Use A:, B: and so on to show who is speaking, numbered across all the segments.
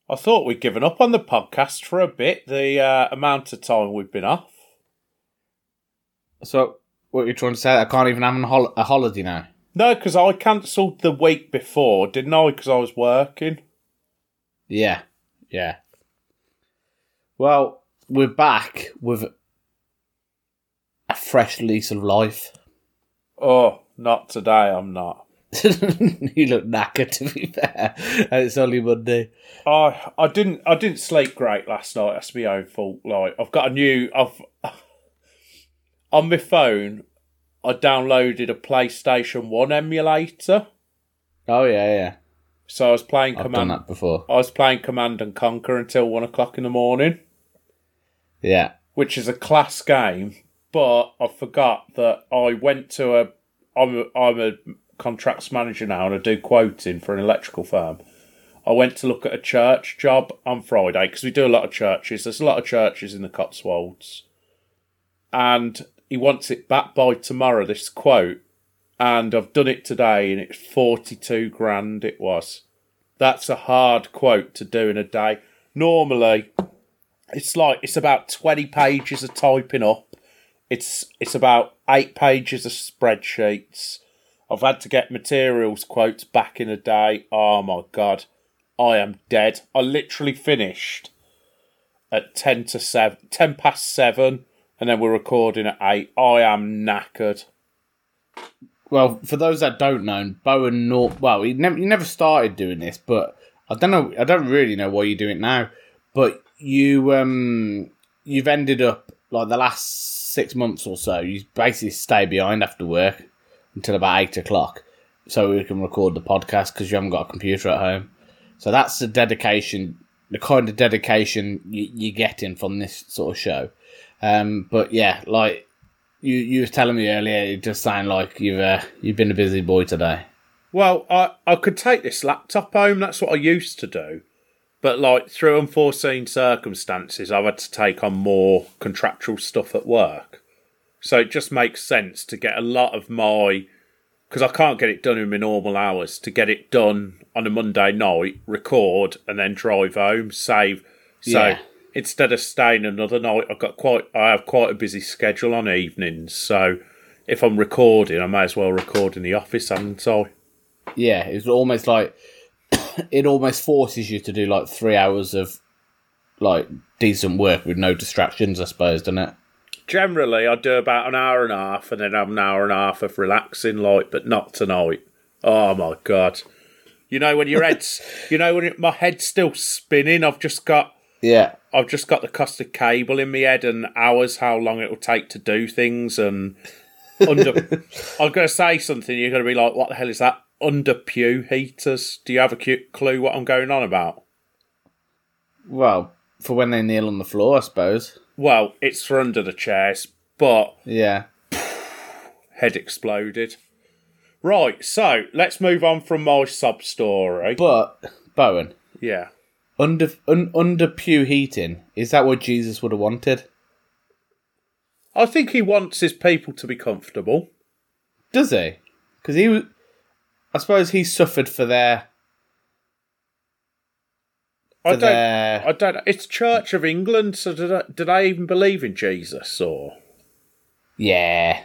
A: I thought we'd given up on the podcast for a bit, the amount of time we've been off.
B: So, what you're trying to say, I can't even have a holiday now?
A: No, because I cancelled the week before, didn't I? Because I was working.
B: Yeah. Well, we're back with a fresh lease of life.
A: Oh, not today, I'm not.
B: You look knackered, to be fair. And it's only Monday.
A: I didn't sleep great last night. That's my own fault. Like, I've got on my phone, I downloaded a PlayStation 1 emulator.
B: Oh, yeah.
A: So I was playing
B: I've done that before.
A: I was playing Command and Conquer until 1 o'clock in the morning.
B: Yeah.
A: Which is a class game, but I forgot that I went to I'm a contracts manager now and I do quoting for an electrical firm. I went to look at a church job on Friday because we do a lot of churches. There's a lot of churches in the Cotswolds. And he wants it back by tomorrow, this quote. And I've done it today and it's 42 grand it was. That's a hard quote to do in a day. Normally, it's about 20 pages of typing up. It's about 8 pages of spreadsheets. I've had to get materials quotes back in a day. Oh my God. I am dead. I literally finished at 10 past 7 and then we're recording at 8. I am knackered.
B: Well, for those that don't know, Bowen he never started doing this, but I don't really know why you do it now. But you've ended up, like the last 6 months or so, you basically stay behind after work until about 8 o'clock so we can record the podcast because you haven't got a computer at home. So that's the dedication, the kind of dedication you're getting from this sort of show. But yeah, like you were telling me earlier, it just sounded like you've been a busy boy today.
A: Well, I could take this laptop home. That's what I used to do. But like through unforeseen circumstances, I've had to take on more contractual stuff at work. So it just makes sense to get a lot of because I can't get it done in my normal hours, to get it done on a Monday night, record, and then drive home, save. So instead of staying another night, I have quite a busy schedule on evenings. So if I'm recording, I may as well record in the office, haven't I?
B: Yeah, it's almost like it almost forces you to do like 3 hours of like decent work with no distractions, I suppose, doesn't it?
A: Generally, I do about an hour and a half and then have an hour and a half of relaxing, but not tonight. Oh my God. You know, when my head's still spinning, I've just got the cost of cable in my head and hours, how long it'll take to do things. And I'm going to say something, you're going to be like, what the hell is that? Under pew heaters. Do you have a clue what I'm going on about?
B: Well, for when they kneel on the floor, I suppose.
A: Well, it's for under the chairs, but...
B: Yeah.
A: Head exploded. Right, so, let's move on from my sob story.
B: But, Bowen.
A: Yeah.
B: Under pew heating, is that what Jesus would have wanted?
A: I think he wants his people to be comfortable.
B: Does he? Because I suppose he suffered for their...
A: I don't know. It's Church of England, so do they even believe in Jesus, or?
B: Yeah.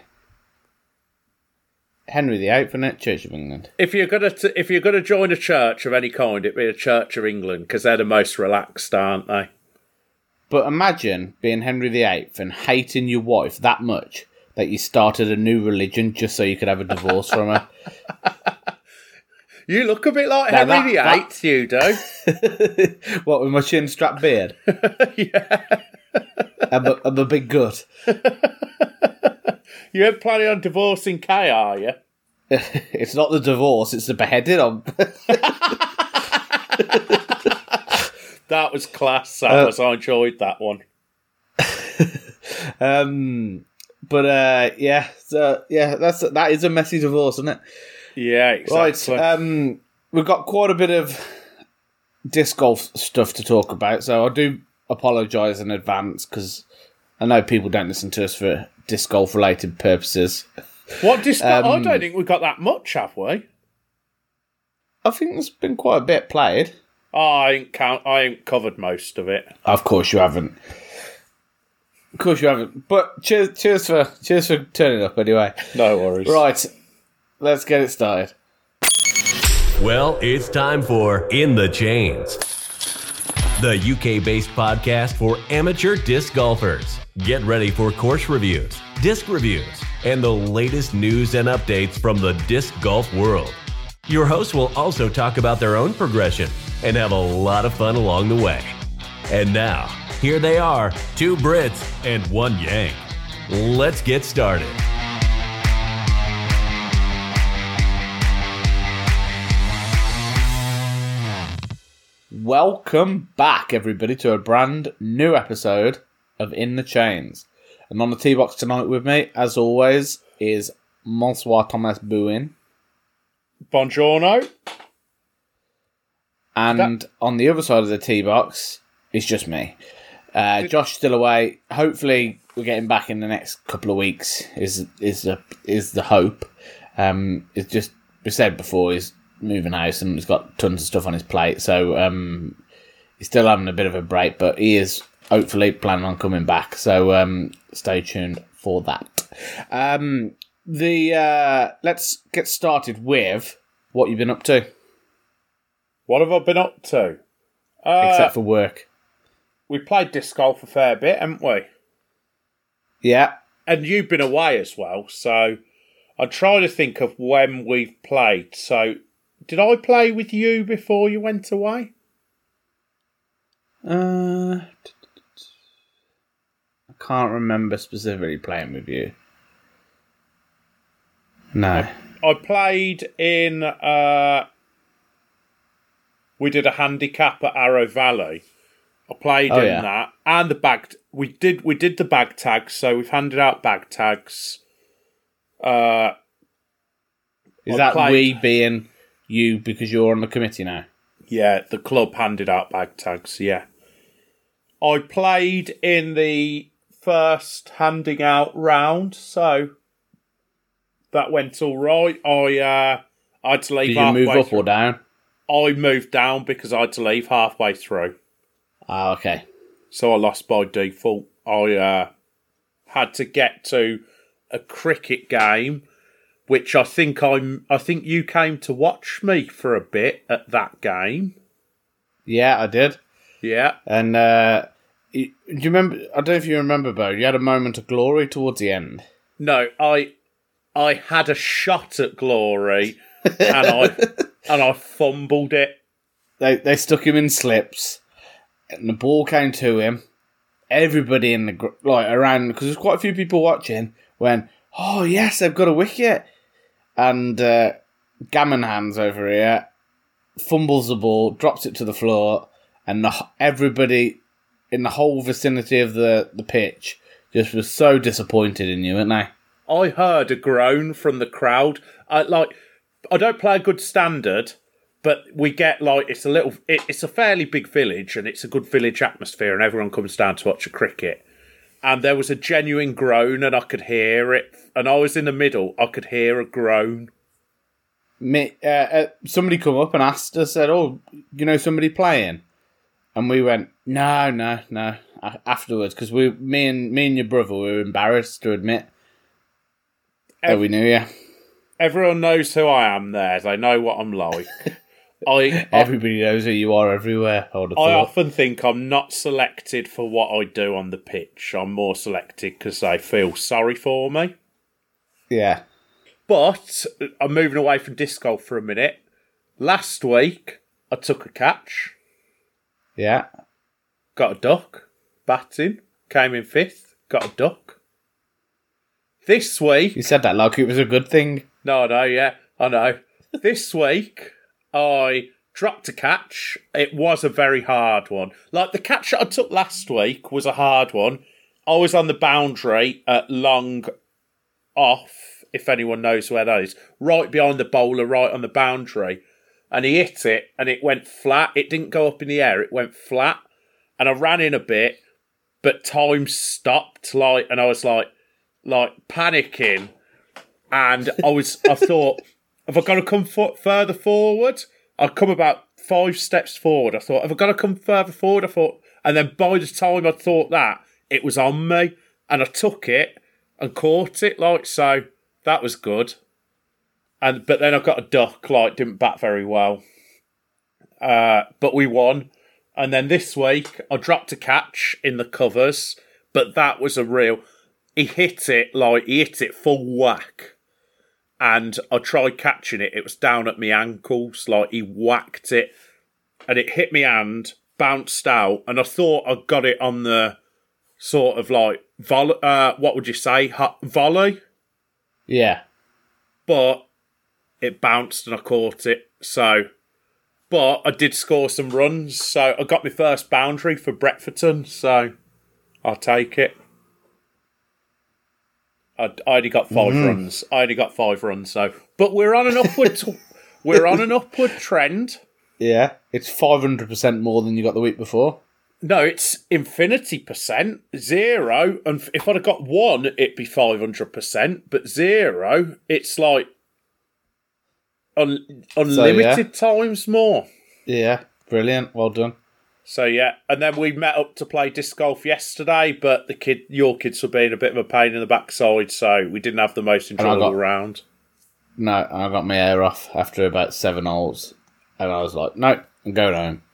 B: Henry VIII, isn't it? Church of England.
A: If you're gonna join a church of any kind, it'd be a Church of England, because they're the most relaxed, aren't they?
B: But imagine being Henry VIII and hating your wife that much that you started a new religion just so you could have a divorce from her.
A: You look a bit like Henry VIII, you do.
B: What, with my chin-strap beard?
A: Yeah.
B: I'm a big gut.
A: You ain't planning on divorcing Kay, are you?
B: It's not the divorce, it's the beheading.
A: That was class, I enjoyed that one.
B: That is a messy divorce, isn't it?
A: Yeah, exactly.
B: Right, we've got quite a bit of disc golf stuff to talk about, so I do apologise in advance because I know people don't listen to us for disc golf related purposes.
A: What disc golf? I don't think we've got that much, have we?
B: I think there's been quite a bit played.
A: I ain't covered most of it.
B: Of course you haven't. But cheers for turning up anyway.
A: No worries.
B: Right, let's get it started.
C: Well, it's time for In the Chains, the UK-based podcast for amateur disc golfers. Get ready for course reviews, disc reviews, and the latest news and updates from the disc golf world. Your hosts will also talk about their own progression and have a lot of fun along the way. And now, here they are, 2 Brits and 1 Yank. Let's get started.
B: Welcome back, everybody, to a brand new episode of In the Chains. And on the tee box tonight with me, as always, is Monsieur Thomas Bouin.
A: Buongiorno.
B: And on the other side of the tee box is just me. Josh still away. Hopefully, we're getting back in the next couple of weeks. Is the hope? It's just we said before he's moving house and he's got tons of stuff on his plate, so he's still having a bit of a break, but he is hopefully planning on coming back. So stay tuned for that. Let's get started with what you've been up to.
A: What have I been up to?
B: Except for work.
A: We played disc golf a fair bit, haven't we?
B: Yeah.
A: And you've been away as well, so I'm trying to think of when we've played. So, did I play with you before you went away?
B: I can't remember specifically playing with you. No.
A: I played in... we did a handicap at Arrow Valley. I played in that. And the bag... We did the bag tags, so we've handed out bag tags.
B: Is that we being you because you're on the committee now?
A: Yeah, the club handed out bag tags, yeah. I played in the first handing out round, so that went all right. I had to leave halfway.
B: Did you move up or down?
A: I moved down because I had to leave halfway through.
B: Ah, okay.
A: So I lost by default. I had to get to a cricket game, which I think you came to watch me for a bit at that game.
B: Yeah, I did.
A: Yeah.
B: And do you remember? I don't know if you remember, Bo. You had a moment of glory towards the end.
A: No, I had a shot at glory, and I fumbled it.
B: They stuck him in slips, and the ball came to him. Everybody in the around, because there's quite a few people watching, went, "Oh yes, they've got a wicket!" And Gammon Hands over here fumbles the ball, drops it to the floor, and everybody in the whole vicinity of the pitch just was so disappointed in you, weren't they?
A: I heard a groan from the crowd. I don't play a good standard, but we get it's a fairly big village, and it's a good village atmosphere, and everyone comes down to watch a cricket. And there was a genuine groan, and I could hear it. And I was in the middle. I could hear a groan.
B: Somebody come up and asked us, said, "Oh, you know somebody playing?" And we went, "No." Afterwards, because me and your brother were embarrassed to admit that we knew you.
A: Everyone knows who I am there. They know what I'm like.
B: Everybody knows who you are everywhere. I
A: often think I'm not selected for what I do on the pitch. I'm more selected because they feel sorry for me.
B: Yeah.
A: But I'm moving away from disc golf for a minute. Last week, I took a catch.
B: Yeah.
A: Got a duck. Batting. Came in 5th. Got a duck. This week...
B: You said that like it was a good thing.
A: No, I know, yeah. I know. This week... I dropped a catch. It was a very hard one. Like the catch that I took last week was a hard one. I was on the boundary at long off, if anyone knows where that is, right behind the bowler, right on the boundary. And he hit it and it went flat. It didn't go up in the air. It went flat. And I ran in a bit, but time stopped. And I was like panicking. And I thought, have I got to come further forward? I'd come about 5 steps forward. I thought, have I got to come further forward? I thought, and then by the time I thought that, it was on me, and I took it and caught it, like, so that was good. But then I got a duck, like, didn't bat very well. But we won. And then this week, I dropped a catch in the covers, but that was a real... He hit it full whack. And I tried catching it. It was down at my ankles. Like, he whacked it. And it hit my hand, bounced out. And I thought I got it on the sort of like, what would you say? Volley?
B: Yeah.
A: But it bounced and I caught it. So, but I did score some runs. So I got my first boundary for Bretforton. So I'll take it. I only got 5 runs. So, but we're on an upward. We're on an upward trend.
B: Yeah, it's 500% more than you got the week before.
A: No, it's infinity percent, 0. And if I'd have got 1, it'd be 500%. But 0, it's like unlimited times more.
B: Yeah, brilliant. Well done.
A: So yeah, and then we met up to play disc golf yesterday, but your kids were being a bit of a pain in the backside, so we didn't have the most enjoyable round.
B: No, I got my hair off after about 7 holes, and I was like, no, I'm going home.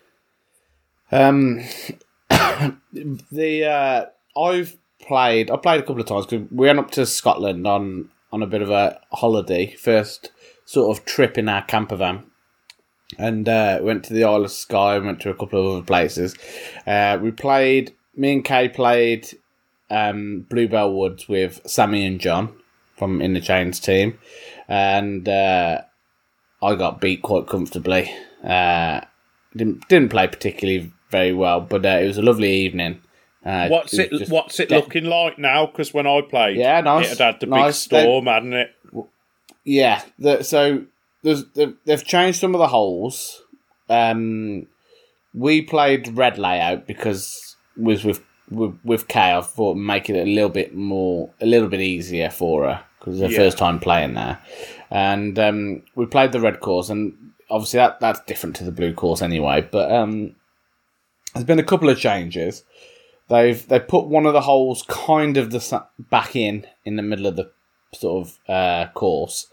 B: I've played a couple of times because we went up to Scotland on a bit of a holiday, first sort of trip in our camper van. And went to the Isle of Skye, went to a couple of other places. Me and Kay played Bluebell Woods with Sammy and John from In the Chains team. And I got beat quite comfortably. Didn't play particularly very well, but it was a lovely evening.
A: What's it looking like now? Because when I played,
B: nice.
A: it had the big storm, hadn't it?
B: Yeah, they've changed some of the holes. We played red layout because with Kay, I thought make it a little bit easier for her because it's her first time playing there. And we played the red course, and obviously that's different to the blue course anyway. But there's been a couple of changes. They've put one of the holes kind of back in the middle of the sort of course.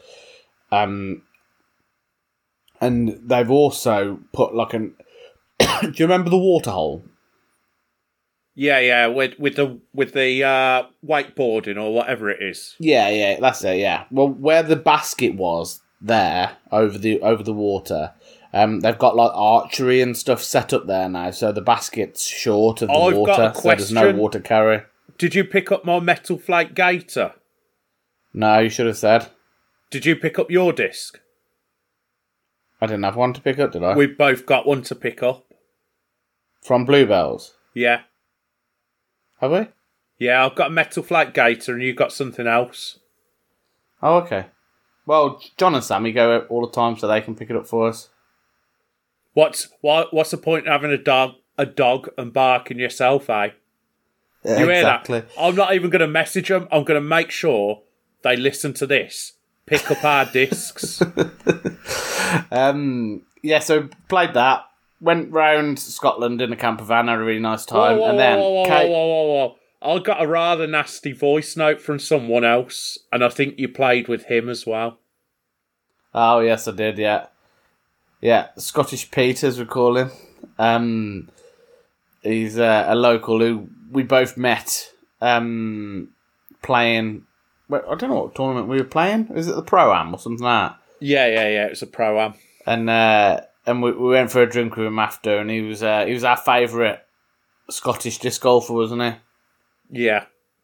B: And they've also put like an... Do you remember the water hole?
A: Yeah, with the wakeboarding or whatever it is.
B: Yeah, that's it. Yeah. Well, where the basket was there over the water, they've got like archery and stuff set up there now. So the basket's short of the water,
A: got a question.
B: So there's no water carry.
A: Did you pick up my metal flake gator?
B: No, you should have said.
A: Did you pick up your disc?
B: I didn't have one to pick up, did I?
A: We've both got one to pick up.
B: From Bluebells?
A: Yeah.
B: Have we?
A: Yeah, I've got a metal flake gator and you got something else.
B: Oh, okay. Well, John and Sammy go all the time so they can pick it up for us.
A: What's the point of having a dog and barking yourself, eh?
B: Yeah,
A: you hear
B: exactly.
A: that? I'm not even going to message them. I'm going to make sure they listen to this. Pick up our discs.
B: So played that. Went round Scotland in a camper van, had a really nice time. Whoa.
A: I got a rather nasty voice note from someone else, and I think you played with him as well.
B: Oh, yes, I did, yeah. Yeah, Scottish Pete, as we call him. He's a local who we both met playing... I don't know what tournament we were playing. Is it the Pro-Am or something like that?
A: Yeah. It was a Pro-Am.
B: And we went for a drink with him after, and he was our favourite Scottish disc golfer, wasn't he?
A: Yeah.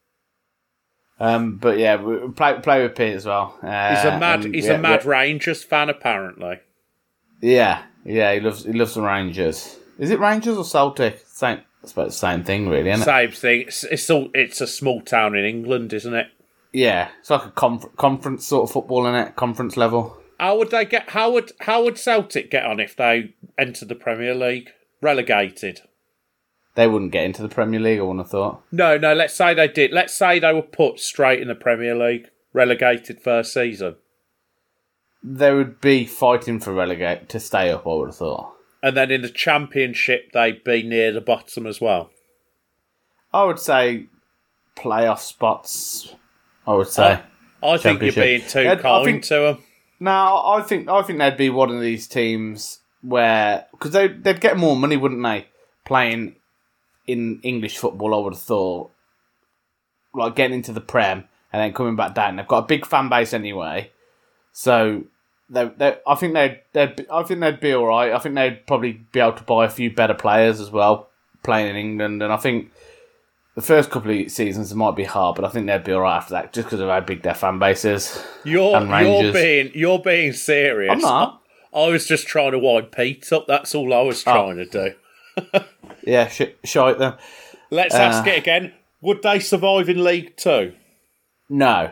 B: But yeah, we play with Pete as well.
A: He's a mad Rangers fan, apparently.
B: Yeah. He loves the Rangers. Is it Rangers or Celtic? I suppose the same thing, really, isn't it?
A: Same thing. It's a small town in England, isn't it?
B: Yeah, it's like a conference sort of football, innit? Conference level.
A: How would Celtic get on if they entered the Premier League? Relegated?
B: They wouldn't get into the Premier League, I wouldn't have thought.
A: No, let's say they did. Let's say they were put straight in the Premier League, relegated first season.
B: they would be fighting for relegate to stay up, I would have thought.
A: And then in the Championship, they'd be near the bottom as well.
B: I would say playoff spots, I would say.
A: I think you're being too kind to them.
B: No, I think they'd be one of these teams where... Because they'd get more money, wouldn't they, playing in English football, I would have thought. Like, getting into the Prem and then coming back down. They've got a big fan base anyway. So, I think they'd be all right. I think they'd probably be able to buy a few better players as well, playing in England. And I think the first couple of seasons might be hard, but I think they'd be all right after that, just because of how big their fan base is.
A: You're being serious.
B: I'm not.
A: I was just trying to wind Pete up. That's all I was trying to do.
B: Yeah, shite then.
A: Let's ask it again. Would they survive in League Two?
B: No.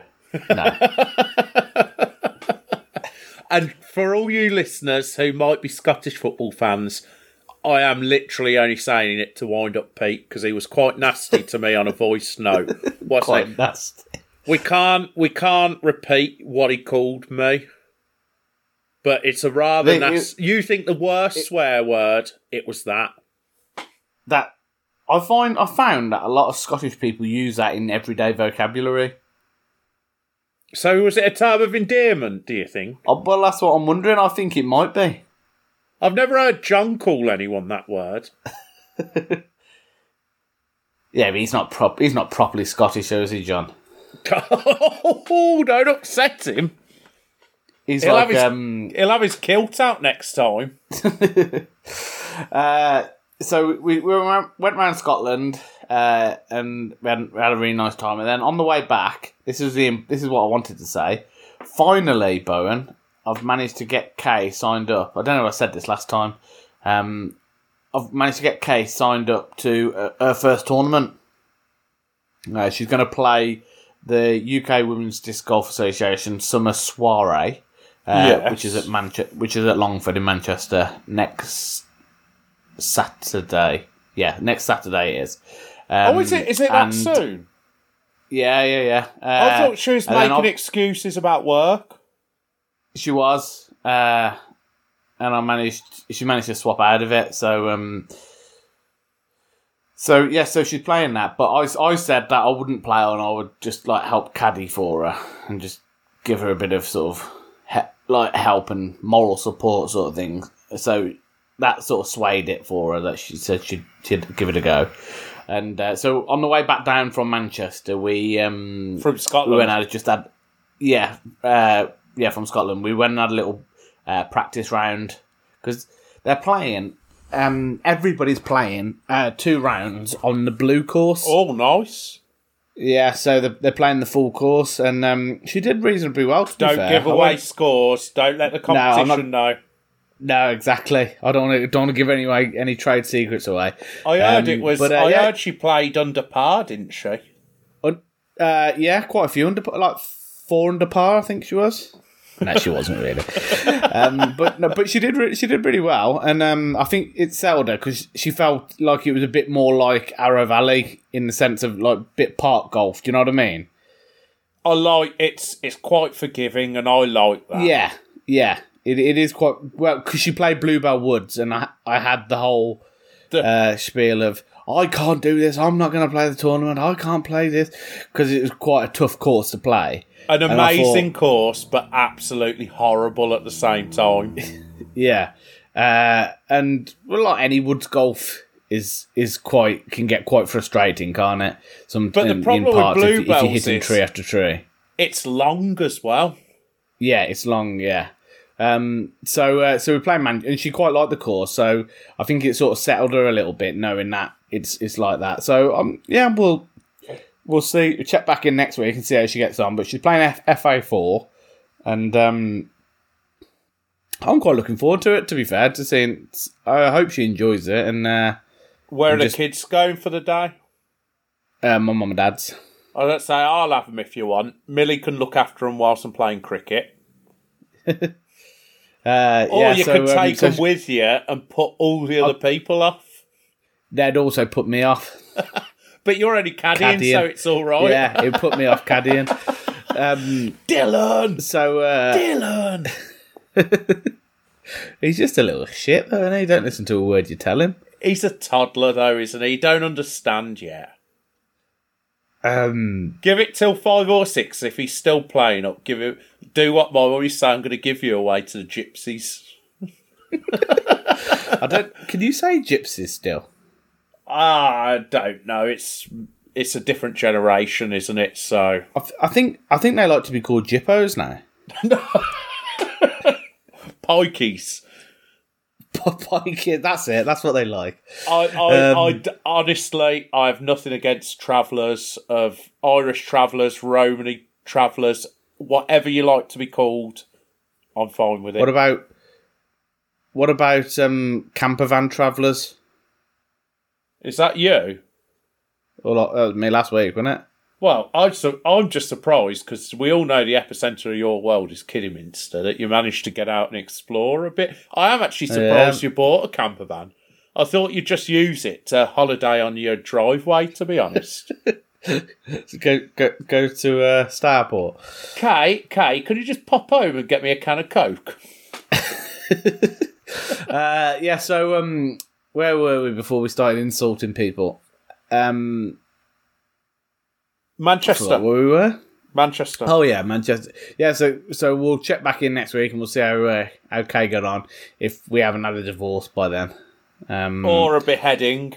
A: And for all you listeners who might be Scottish football fans, I am literally only saying it to wind up Pete because he was quite nasty to me on a voice note. What's
B: quite nasty.
A: We can't repeat what he called me, but it's a rather nasty. You think the worst swear word? It was that.
B: That I found that a lot of Scottish people use that in everyday vocabulary.
A: So was it a term of endearment, do you think?
B: Oh, well, that's what I'm wondering. I think it might be.
A: I've never heard John call anyone that word.
B: Yeah, but he's not properly Scottish, is he, John?
A: Oh, don't upset him. He'll have his kilt out next time.
B: So we went around Scotland and we had a really nice time. And then on the way back, this is what I wanted to say. Finally, Bowen, I've managed to get Kay signed up. I don't know if I said this last time. I've managed to get Kay signed up to her first tournament. She's going to play the UK Women's Disc Golf Association Summer Soiree, which is at Longford in Manchester next Saturday. Yeah, next Saturday it is.
A: Is it that soon?
B: Yeah.
A: I thought she was making excuses about work.
B: She was, and she managed to swap out of it. So she's playing that. But I said that I wouldn't play her and I would just like help caddy for her and just give her a bit of sort of help and moral support sort of thing. So that sort of swayed it for her that she said she'd give it a go. And so on the way back down from Manchester,
A: from Scotland,
B: we went out from Scotland. We went and had a little practice round because they're playing. Everybody's playing 2 rounds on the blue course.
A: Oh, nice.
B: Yeah, so they're playing the full course, and she did reasonably well.
A: Don't give away scores. Don't let the competition know.
B: No, exactly. I don't want to give any trade secrets away.
A: I heard heard she played under par, didn't she?
B: Yeah, quite a few under, like 4 under par, I think she was. No, she wasn't really. But she did really well, and I think it settled her because she felt like it was a bit more like Arrow Valley in the sense of like bit park golf. Do you know what I mean?
A: I like it's quite forgiving, and I like that.
B: Yeah. It is quite well because she played Bluebell Woods, and I had the whole spiel of I can't do this. I'm not going to play the tournament. I can't play this because it was quite a tough course to play.
A: An amazing course, but absolutely horrible at the same time.
B: Yeah, and like any woods golf can get quite frustrating, can't it?
A: But the problem with Bluebells
B: if you're hitting tree after tree,
A: it's long as well.
B: Yeah, it's long. Yeah. So we're playing and she quite liked the course, so I think it sort of settled her a little bit knowing that it's like that. So we'll see. We'll check back in next week and see how she gets on. But she's playing FA4, and I'm quite looking forward to it. To be fair, to seeing, I hope she enjoys it. And
A: where are the kids going for the day?
B: My mum and dad's.
A: Let's say I'll have them if you want. Millie can look after them whilst I'm playing cricket. You could take them with you and put all the other people off.
B: They'd also put me off.
A: But you're only caddying, so it's all right.
B: Yeah, it put me off caddying.
A: Dylan!
B: So,
A: Dylan!
B: He's just a little shit, though, isn't he? Don't listen to a word you tell him.
A: He's a toddler, though, isn't he? He don't understand yet. Give it till 5 or 6 if he's still playing up. Do what my mum used to say. I'm going to give you away to the gypsies.
B: Can you say gypsies still?
A: I don't know. It's a different generation, isn't it? So
B: I think they like to be called Jippos now.
A: Pikeys.
B: Pikey, that's it. That's what they like.
A: I honestly, I have nothing against travellers, of Irish travellers, Romany travellers, whatever you like to be called. I'm fine with it.
B: What about camper van travellers?
A: Is that you?
B: Well, that was me last week, wasn't it?
A: Well, I'm just surprised because we all know the epicentre of your world is Kidderminster, that you managed to get out and explore a bit. I am actually surprised you bought a camper van. I thought you'd just use it to holiday on your driveway, to be honest.
B: Go to Starport.
A: Kay, could you just pop home and get me a can of Coke?
B: So where were we before we started insulting people?
A: Manchester.
B: Where we were?
A: Manchester.
B: Oh yeah, Manchester. Yeah, so we'll check back in next week and we'll see how Kay got on if we haven't had a divorce by then,
A: or a beheading.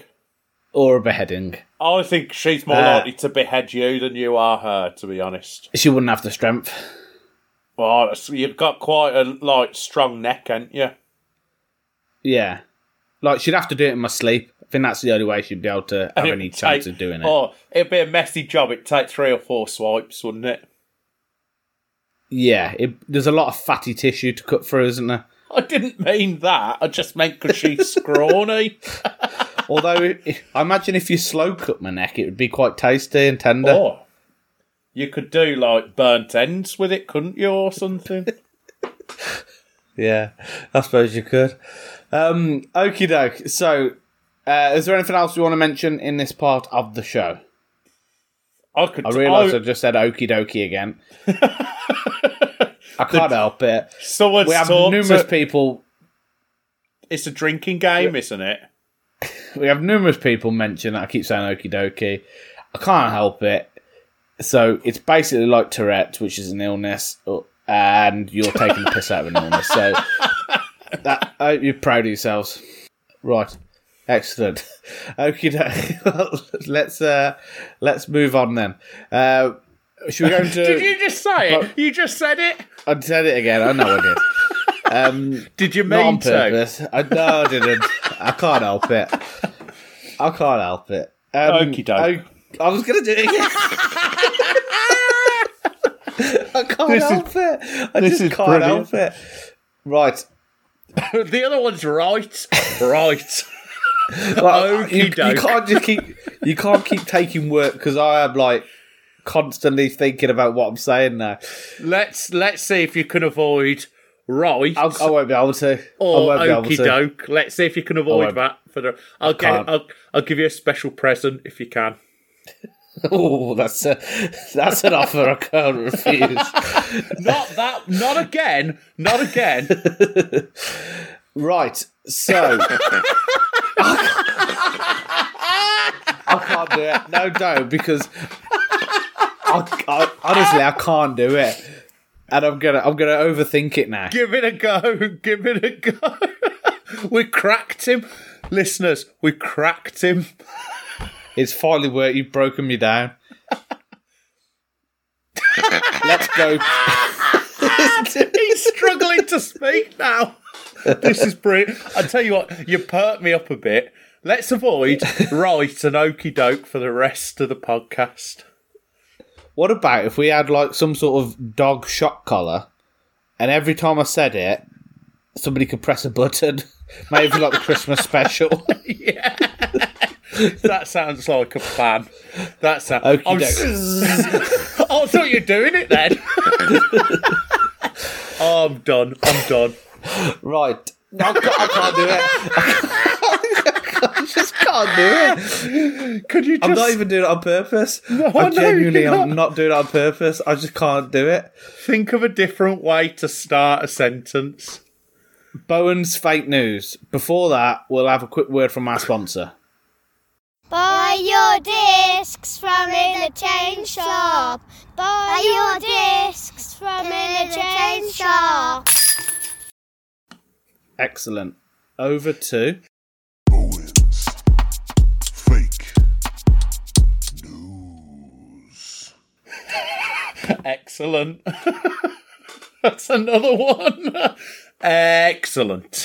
B: I
A: think she's more likely to behead you than you are her, to be honest.
B: She wouldn't have the strength.
A: Well, you've got quite a strong neck, ain't you?
B: Yeah, she'd have to do it in my sleep. I think that's the only way she'd be able to have any chance of doing it.
A: Oh, it'd be a messy job. It'd take 3 or 4 swipes, wouldn't it?
B: Yeah, there's a lot of fatty tissue to cut through, isn't there?
A: I didn't mean that. I just meant because she's scrawny.
B: Although, I imagine if you slow cut my neck, it would be quite tasty and tender.
A: Oh, you could do burnt ends with it, couldn't you, or something?
B: Yeah, I suppose you could. Okie doke. So, is there anything else you want to mention in this part of the show? I realise I just said okie dokie again. I can't help it. We have numerous people.
A: It's a drinking game, isn't it?
B: We have numerous people mention that I keep saying okie dokie. I can't help it. So it's basically like Tourette's, which is an illness, and you're taking the piss out of an illness. So I hope you're proud of yourselves. Right. Excellent. Okie dokie. Let's move on then. Should we go into...
A: Did you just say it? You just said it?
B: I said it again. I know I did.
A: Did you
B: mean
A: not on
B: to? Purpose. No, I didn't. I can't help it.
A: Okie doke.
B: I was going to do it again. I can't help it. I just can't help it. Right.
A: The other one's right. Right.
B: You can't keep taking work because I am constantly thinking about what I'm saying now.
A: Let's see if you can avoid right.
B: I won't be able to.
A: Or okie doke. Let's see if you can avoid that. I'll give you a special present if you can.
B: Oh, that's an offer I can't refuse.
A: Not again. Not again.
B: Right. So I can't do it. No, don't, because I honestly I can't do it, and I'm gonna overthink it now.
A: Give it a go. We cracked him, listeners. We cracked him.
B: It's finally worked. You've broken me down. Let's go.
A: He's struggling to speak now. This is brilliant. I tell you what, you perked me up a bit. Let's avoid right and okie doke for the rest of the podcast.
B: What about if we had some sort of dog shock collar, and every time I said it, somebody could press a button, maybe like the Christmas special.
A: Yeah. That sounds like a plan. I thought you were doing it then. Oh, I'm done.
B: Right. No, I can't do it. I just can't do it.
A: Could you just...
B: I'm not even doing it on purpose.
A: No,
B: I'm genuinely
A: you're
B: I'm not doing it on purpose. I just can't do it.
A: think of a different way to start a sentence.
B: Bowen's fake news. Before that, we'll have a quick word from our sponsor.
D: Buy your discs from In the Chain Shop. Buy your discs from In the Chain Shop.
B: Excellent. Over to...
E: Bowen's fake news.
A: Excellent. That's another one. Excellent.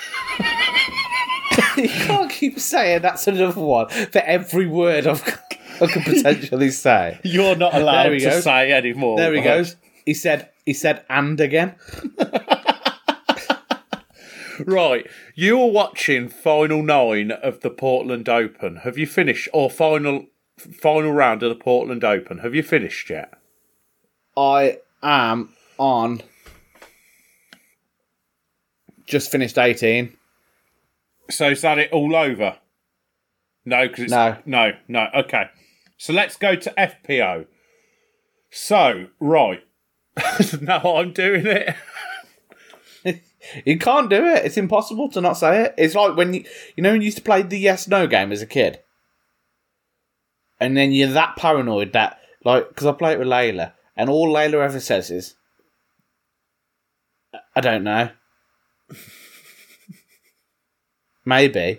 B: You can't keep saying that's another one for every word I could potentially say.
A: You're not
B: There
A: allowed
B: we
A: to
B: go.
A: say anymore.
B: There he goes. He said and again.
A: Right, you were watching Final 9 of the Portland Open. Have you finished? Or final round of the Portland Open. Have you finished yet?
B: I am on... Just finished 18.
A: So is that it all over? No, because it's...
B: No.
A: No. Okay. So let's go to FPO. So, right. No, I'm doing it.
B: You can't do it. It's impossible to not say it. It's like when you know when you used to play the yes/no game as a kid, and then you're that paranoid that because I play it with Layla, and all Layla ever says is, "I don't know." Maybe.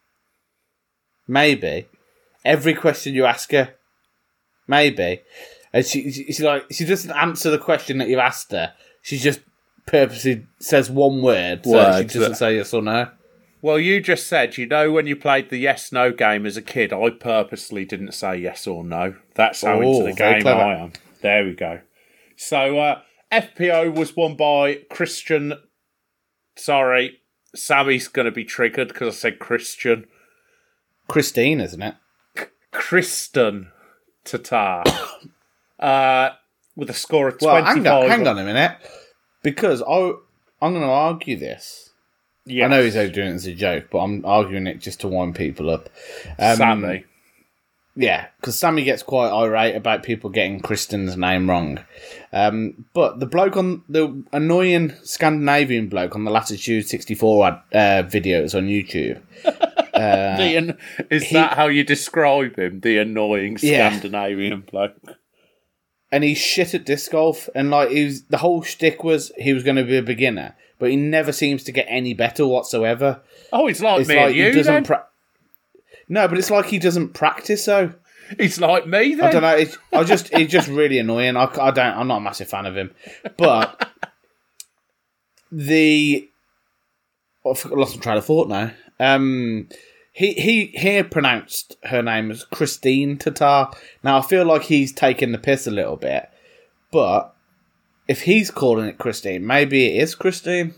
B: Every question you ask her, maybe, and she doesn't answer the question that you've asked her. She just purposely says one word, so she doesn't say yes or no.
A: Well, you just said, when you played the yes/no game as a kid, I purposely didn't say yes or no. That's how into the
B: very
A: game
B: clever.
A: I am. There we go. So, FPO was won by Christian... Sorry, Sammy's going to be triggered because I said Christian.
B: Christine, isn't it?
A: Kristen Tatar. With a score of 25.
B: Well, hang on a minute. Because I'm going to argue this.
A: Yes.
B: I know he's only doing it as a joke, but I'm arguing it just to wind people up.
A: Sammy.
B: Yeah, because Sammy gets quite irate about people getting Kristen's name wrong. But the annoying Scandinavian bloke on the Latitude 64 videos on YouTube.
A: That how you describe him? The annoying Scandinavian bloke.
B: And he's shit at disc golf, and the whole shtick was he was going to be a beginner, but he never seems to get any better whatsoever.
A: Oh, it's like me
B: like
A: and you,
B: he doesn't
A: then?
B: No, but it's like he doesn't practice, so...
A: It's like me, then?
B: I don't know, he's just really annoying. I'm not a massive fan of him. But I lost my train of thought now. He pronounced her name as Christine Tatar. Now, I feel like he's taking the piss a little bit, but if he's calling it Christine, maybe it is Christine.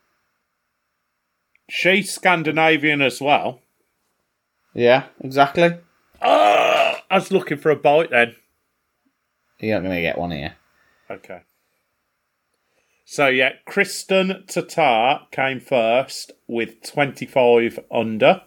A: She's Scandinavian as well.
B: Yeah, exactly.
A: I was looking for a bite then.
B: You're not going to get one here.
A: Okay. So, yeah, Kristen Tatar came first with 25 under.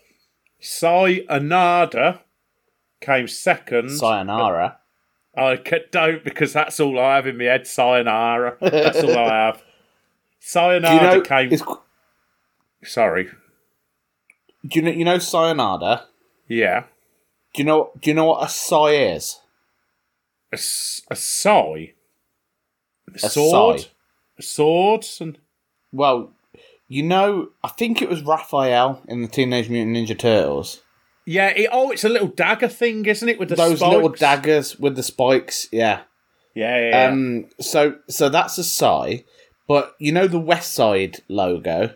A: Sayonara came second.
B: Sayonara.
A: I don't, because that's all I have in my head. Sayonara. That's all I have. Sayonara came... Sorry.
B: Do you know Sayonara?
A: Yeah.
B: Do you know what a sigh is?
A: A sigh? A
B: A
A: sword?
B: sigh.
A: Swords? And...
B: Well, I think it was Raphael in the Teenage Mutant Ninja Turtles.
A: Yeah, it's a little dagger thing, isn't it? With the
B: Those
A: spikes?
B: little daggers with the spikes, yeah.
A: Yeah.
B: So that's a sigh, but you know the West Side logo?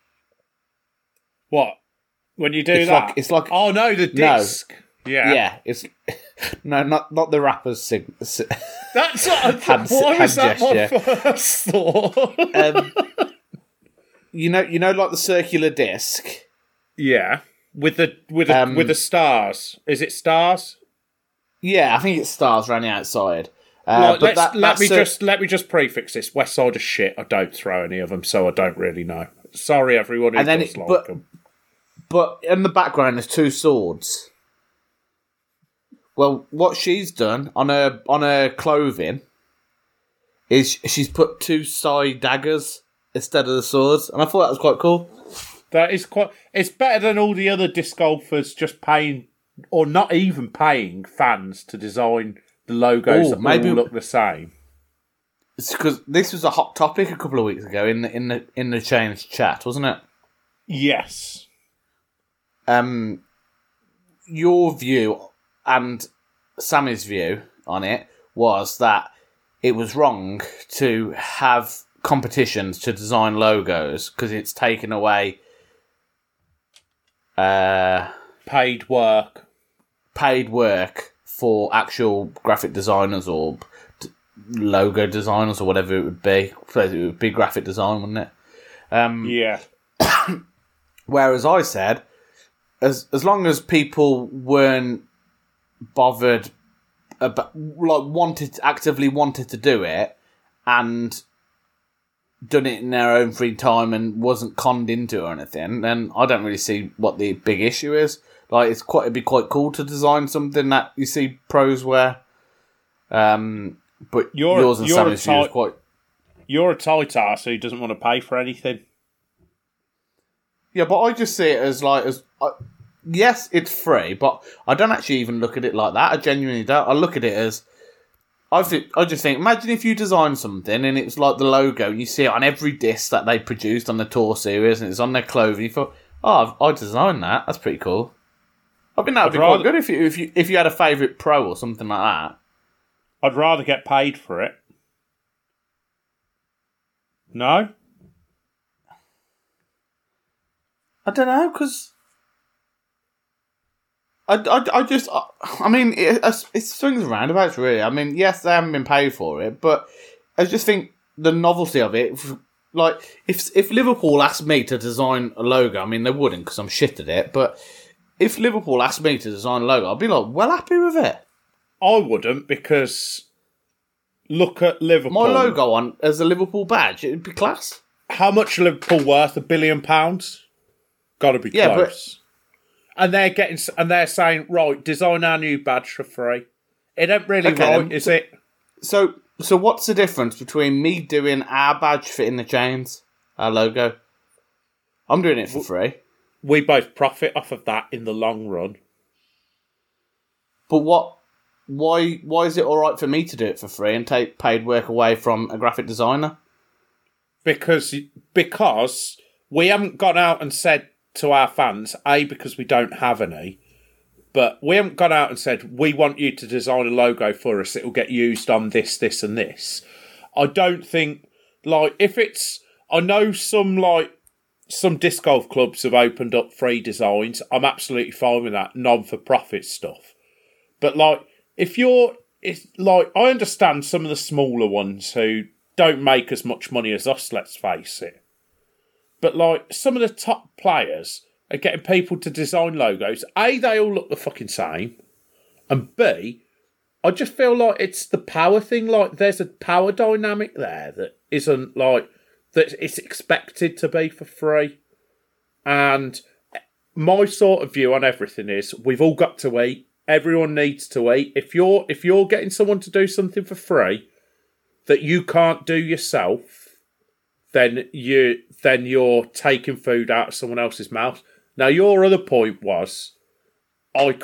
A: What? When you do
B: It's
A: that?
B: it's like...
A: Oh, no, the disc. Yeah.
B: Yeah, it's... No, not the rapper's
A: That's what I thought.
B: Hand-
A: Why was that
B: hand
A: my
B: gesture.
A: first thought?
B: You know, like the circular disc?
A: Yeah. With the stars. Is it stars?
B: Yeah, I think it's stars around the outside.
A: Let me
B: that's
A: just prefix this. West Side of shit. I don't throw any of them, so I don't really know. Sorry, everyone who
B: And then
A: does like them.
B: But in the background, there's two swords. Well, what she's done on her clothing is she's put two side daggers instead of the swords, and I thought that was quite cool.
A: That is quite. It's better than all the other disc golfers just paying, or not even paying fans to design the logos that all look the same.
B: It's because this was a hot topic a couple of weeks ago in the Chains chat, wasn't it?
A: Yes.
B: Your view and Sammy's view on it was that it was wrong to have competitions to design logos because it's taken away
A: paid work
B: for actual graphic designers or logo designers or whatever it would be. It would be graphic design, wouldn't it?
A: Yeah.
B: Whereas I said, as long as people weren't bothered about, actively wanted to do it and done it in their own free time and wasn't conned into it or anything, then I don't really see what the big issue is. Like, it'd be quite cool to design something that you see pros wear. But yours and Sammy's view is quite...
A: You're a tight ass who doesn't want to pay for anything.
B: Yeah, but I just see it as yes, it's free, but I don't actually even look at it like that. I genuinely don't. I look at it as... I just think, imagine if you designed something and it's like the logo and you see it on every disc that they produced on the tour series and it's on their clothing. You thought, oh, I designed that. That's pretty cool. I think that would be quite good if you had a favourite pro or something like that.
A: I'd rather get paid for it. No?
B: I don't know, because I mean, it swings and roundabouts, really. I mean, yes, they haven't been paid for it, but I just think the novelty of it, like, if Liverpool asked me to design a logo, I mean, they wouldn't, because I'm shit at it, but if Liverpool asked me to design a logo, I'd be like, well happy with it.
A: I wouldn't, because look at Liverpool.
B: My logo on as a Liverpool badge, it'd be class.
A: How much are Liverpool worth? £1 billion? Got to be close. And they're saying, right, design our new badge for free. It ain't really right, is it?
B: So what's the difference between me doing our badge fitting the chains, our logo? I'm doing it for free.
A: We both profit off of that in the long run.
B: But why is it all right for me to do it for free and take paid work away from a graphic designer?
A: Because we haven't gone out and said to our fans, because we don't have any, but we haven't gone out and said, we want you to design a logo for us, it'll get used on this, this and this. I don't think, like, if it's, I know some disc golf clubs have opened up free designs, I'm absolutely fine with that, non-for-profit stuff. But, like, I understand some of the smaller ones who don't make as much money as us, let's face it. But, like, some of the top players are getting people to design logos. A, they all look the fucking same. And B, I just feel like it's the power thing. Like, there's a power dynamic there that isn't, like, that it's expected to be for free. And my sort of view on everything is we've all got to eat. Everyone needs to eat. If you're getting someone to do something for free that you can't do yourself, then you're taking food out of someone else's mouth. Now, your other point was, I went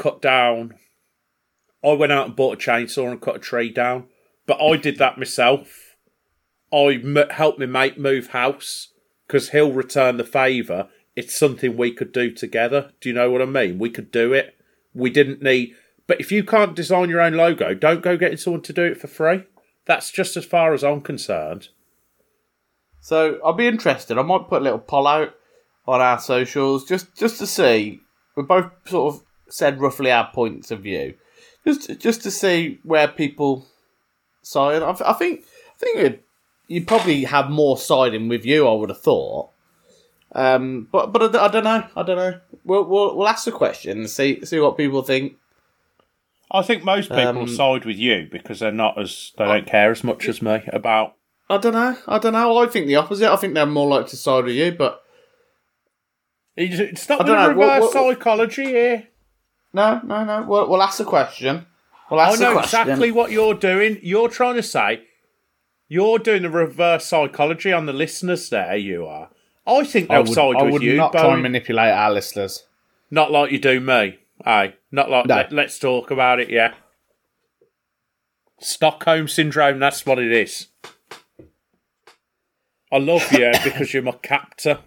A: out and bought a chainsaw and cut a tree down, but I did that myself. I helped my mate move house because he'll return the favour. It's something we could do together. Do you know what I mean? We could do it. We didn't need... But if you can't design your own logo, don't go getting someone to do it for free. That's just as far as I'm concerned.
B: So I'll be interested. I might put a little poll out on our socials just to see. We both sort of said roughly our points of view, just to see where people side. I think you probably have more siding with you, I would have thought. But I don't know. We'll ask the question and see what people think.
A: I think most people side with you because they don't care as much as me about.
B: I don't know. I think the opposite. I think they're more likely to side with you, but
A: It's not
B: I don't
A: with
B: know,
A: reverse
B: what-
A: psychology here.
B: No. We'll ask the question. We'll
A: I
B: ask the
A: know
B: question.
A: exactly what you're doing. You're trying to say you're doing the reverse psychology on the listeners there, you are. I think they'll side
B: I
A: with
B: would
A: you,
B: not try and
A: Bowen.
B: manipulate our listeners.
A: Not like you do me. Aye. Not like
B: No.
A: let's talk about it, yeah. Stockholm Syndrome, that's what it is. I love you because you're my captor.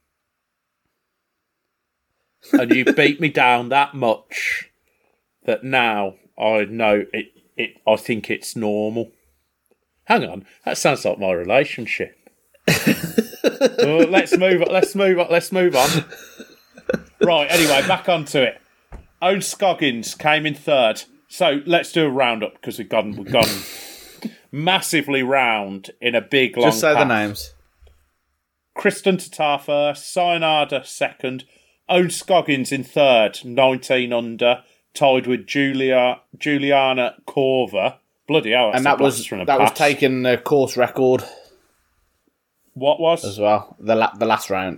A: And you beat me down that much that now I know it I think it's normal. Hang on, that sounds like my relationship. Oh, let's move on. Right, anyway, back onto it. Owen Scoggins came in third. So let's do a roundup because we've gone massively round in a big long
B: Just say the
A: path.
B: names.
A: Kristen Tatar first, Cyanada second, Owen Scoggins in third, 19 under, tied with Juliana Korver. Bloody hell, that's
B: And
A: a
B: that
A: blast
B: was
A: from a
B: that was
A: pass.
B: taking the course record
A: What was?
B: as well. The last round.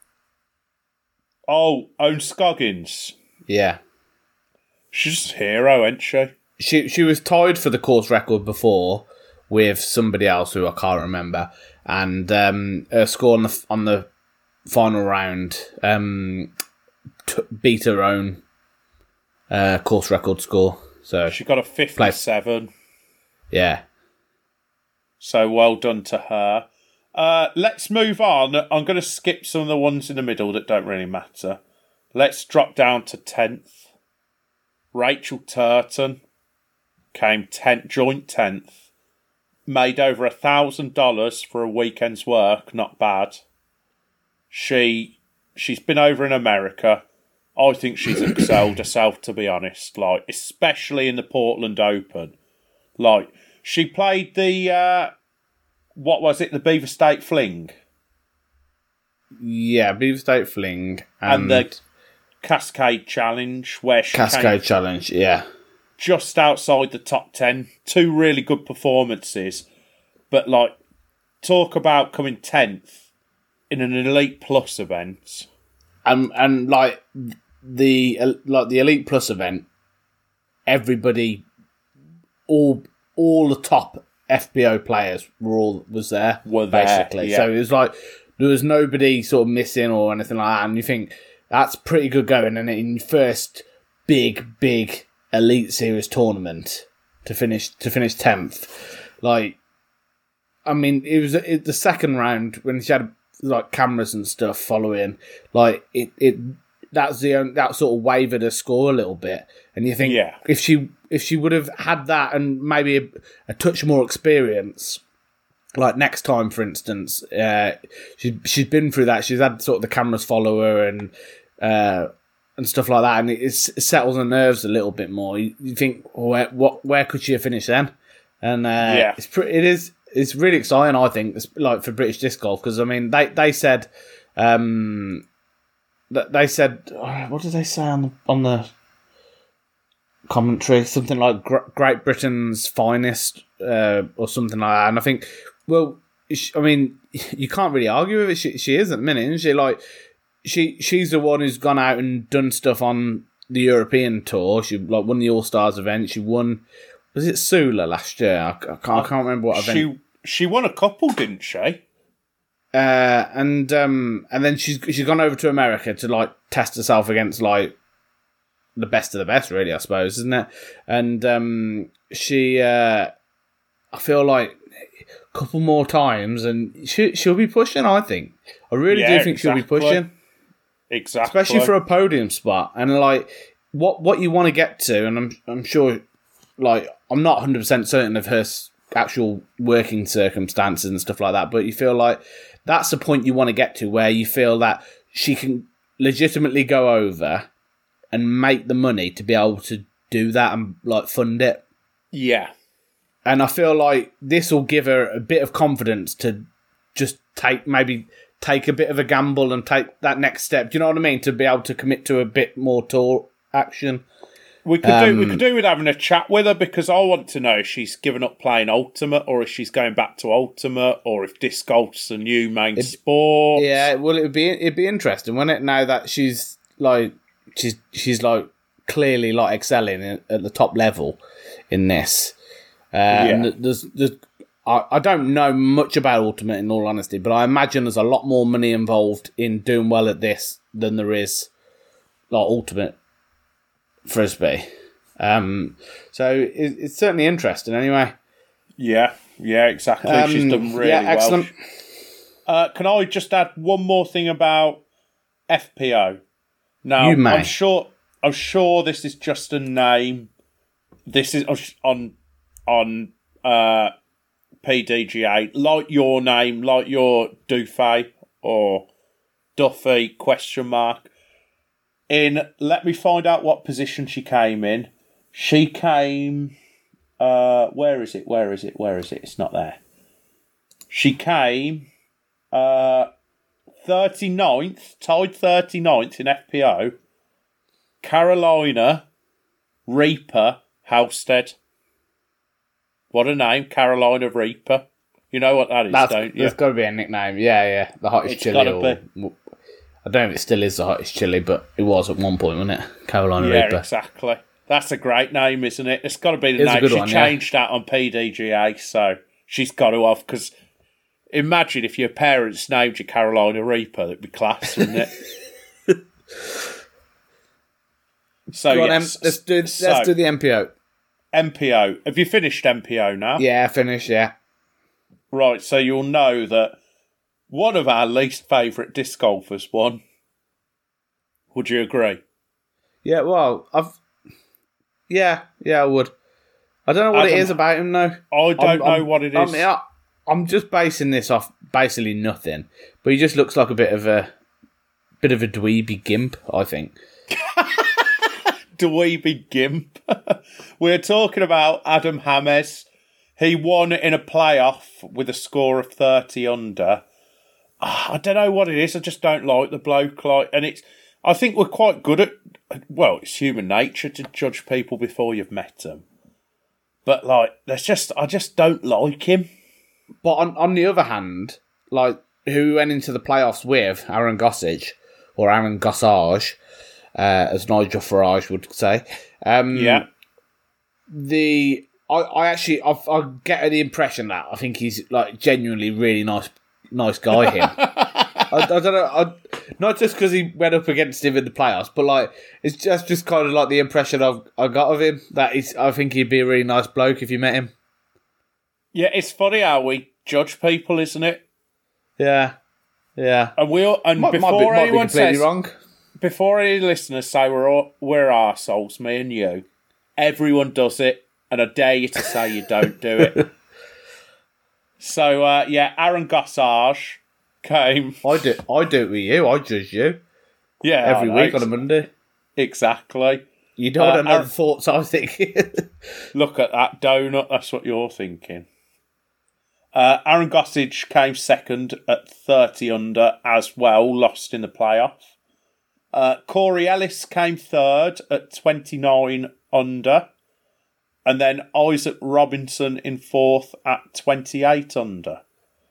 A: Oh, Owen Scoggins.
B: Yeah.
A: She's a hero, ain't she?
B: She was tied for the course record before with somebody else who I can't remember, and her score on the final round beat her own course record score. So
A: She got a 57.
B: yeah,
A: So well done to her. Let's move on. I'm going to skip some of the ones in the middle that don't really matter. Let's drop down to 10th. Rachel Turton came joint 10th. Made over $1,000 for a weekend's work. Not bad. She's been over in America. I think she's excelled herself, to be honest. Like, especially in the Portland Open. Like, she played the what was it? The Beaver State Fling
B: yeah, Beaver State Fling
A: and the Cascade Challenge, where she
B: Cascade
A: came
B: Challenge. Yeah,
A: just outside the top 10. Two really good performances, but like, talk about coming 10th in an Elite Plus event.
B: and like the Elite Plus event, everybody, all the top FBO players was there.
A: Were there,
B: basically.
A: yeah.
B: So it was like there was nobody sort of missing or anything like that, and you think that's pretty good going. And in your first big Elite Series tournament to finish 10th, like, I mean, it was the second round when she had like cameras and stuff following, like that sort of wavered her score a little bit, and you think,
A: Yeah.
B: if she would have had that and maybe a touch more experience, like next time, for instance, she's been through that. She's had sort of the cameras follow her and stuff like that, and it settles her nerves a little bit more. You think, where could she have finished then? And
A: Yeah.
B: it's really exciting, I think, like for British disc golf, because I mean they said what did they say on the commentary? Something like Great Britain's finest or something like that. And I think, well, I mean, you can't really argue with it. She is at the minute, isn't she? Like she's the one who's gone out and done stuff on the European tour. She like won the All Stars event. She won. Was it Sula last year? I can't remember what event.
A: She won a couple, didn't she?
B: And then she's gone over to America to like test herself against like the best of the best, really, I suppose, isn't it? And she, I feel like a couple more times, and she'll be pushing. I think. I really do think she'll be pushing,
A: Exactly,
B: especially for a podium spot. And like what you want to get to, and I'm sure, like I'm not 100% certain of her actual working circumstances and stuff like that, but you feel like that's the point you want to get to, where you feel that she can legitimately go over and make the money to be able to do that and like fund it.
A: Yeah.
B: And I feel like this will give her a bit of confidence to just take a bit of a gamble and take that next step. Do you know what I mean? To be able to commit to a bit more tour action.
A: We could do with having a chat with her, because I want to know if she's given up playing Ultimate, or if she's going back to Ultimate, or if disc golf's a new main sport.
B: Yeah, well, it'd be interesting, wouldn't it? Now that she's like clearly like excelling at the top level in this. And there's I don't know much about Ultimate, in all honesty, but I imagine there's a lot more money involved in doing well at this than there is like Ultimate Frisbee. So it's certainly interesting anyway.
A: Yeah, exactly. She's done really
B: excellent.
A: well. Can I just add one more thing about FPO? Now,
B: You may.
A: I'm sure this is just a name. This is on PDGA, like your name, like your Duffy or Duffy ? Let me find out what position she came in. She came. Where is it? It's not there. She came 39th, tied 39th in FPO. Carolina Reaper Halstead. What a name, Carolina Reaper. You know what that is, don't you?
B: There's got to be a nickname. Yeah. The hottest
A: It's
B: chili.
A: gotta be.
B: I don't know if it still is the hottest chili, but it was at one point, wasn't it? Carolina
A: Yeah,
B: Reaper.
A: exactly. That's a great name, isn't it? It's got to be the
B: It's a
A: name.
B: good
A: She
B: one, yeah.
A: changed that on PDGA, so she's got to have, because imagine if your parents named you Carolina Reaper, that'd be class, wouldn't it? So,
B: Go on,
A: yes.
B: let's do the MPO.
A: MPO. Have you finished MPO now?
B: Yeah, finish, yeah.
A: Right, so you'll know that one of our least favourite disc golfers won. Would you agree?
B: Yeah, well, I would. I don't know what it is about him, though.
A: I don't know what it is.
B: I'm just basing this off basically nothing, but he just looks like a bit of a dweeby gimp, I think.
A: Dweeby gimp. We're talking about Adam James. He won in a playoff with a score of 30 under. I don't know what it is. I just don't like the bloke. I think we're quite good at. Well, it's human nature to judge people before you've met them. But I just don't like him.
B: But on the other hand, like who we went into the playoffs with, Aaron Gossage, or Aaron Gossage, as Nigel Farage would say.
A: Yeah.
B: I get the impression that I think he's like genuinely really nice guy. Him. I don't know. Not just because he went up against him in the playoffs, but like it's just kind of like the impression I got of him. I think he'd be a really nice bloke if you met him.
A: Yeah, it's funny how we judge people, isn't it?
B: Yeah.
A: And
B: Might be completely wrong.
A: Before any listeners say we're arseholes, me and you, everyone does it, and I dare you to say you don't do it. So Aaron Gossage came.
B: I do it with you. I judge you.
A: Yeah,
B: every week on a Monday.
A: Exactly.
B: You don't know the thoughts I think.
A: Look at that donut. That's what you're thinking. Aaron Gossage came second at 30 under as well, lost in the playoff. Corey Ellis came third at 29 under. And then Isaac Robinson in fourth at 28 under.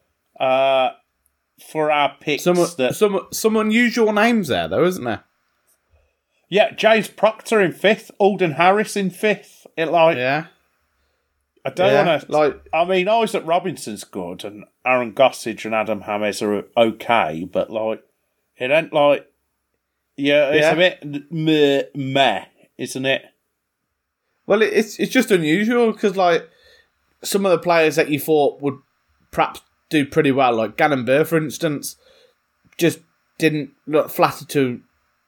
A: For our picks...
B: Some unusual names there, though, isn't there?
A: Yeah, James Proctor in fifth. Alden Harris in fifth.
B: Yeah.
A: I don't want to... I mean, Isaac Robinson's good, and Aaron Gossage and Adam James are okay, but, it ain't it's a bit meh, isn't it?
B: Well, it's just unusual, because, some of the players that you thought would perhaps do pretty well, like Gannon Burr, for instance, just didn't look flattered to...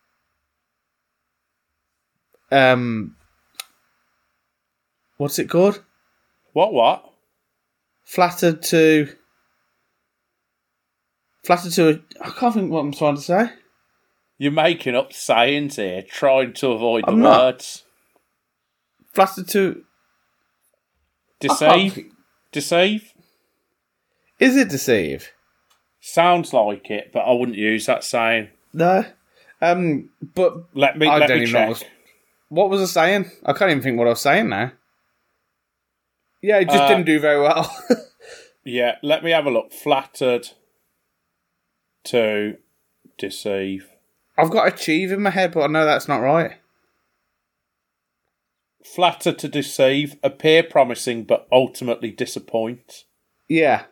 B: what's it called?
A: What?
B: Flattered to... I can't think what I'm trying to say.
A: You're making up sayings here, trying to avoid the words.
B: Flattered to...
A: Deceive? Deceive?
B: Is it deceive?
A: Sounds like it, but I wouldn't use that saying.
B: No. But
A: let me check.
B: What was I saying? I can't even think what I was saying now. Yeah, he just didn't do very well.
A: Yeah, let me have a look. Flattered to deceive.
B: I've got achieve in my head, but I know that's not right.
A: Flatter to deceive, appear promising but ultimately disappoint.
B: Yeah.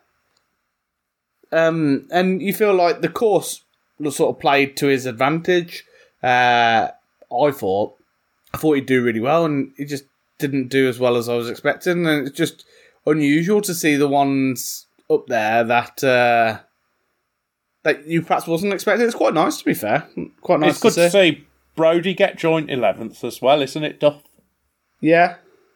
B: And you feel like the course sort of played to his advantage. I thought he'd do really well, and he just didn't do as well as I was expecting. And it's just unusual to see the ones up there that you perhaps wasn't expecting. It's quite nice, to be fair. Quite nice.
A: It's good to see Brody get joint 11th as well, isn't it, Duff?
B: Yeah.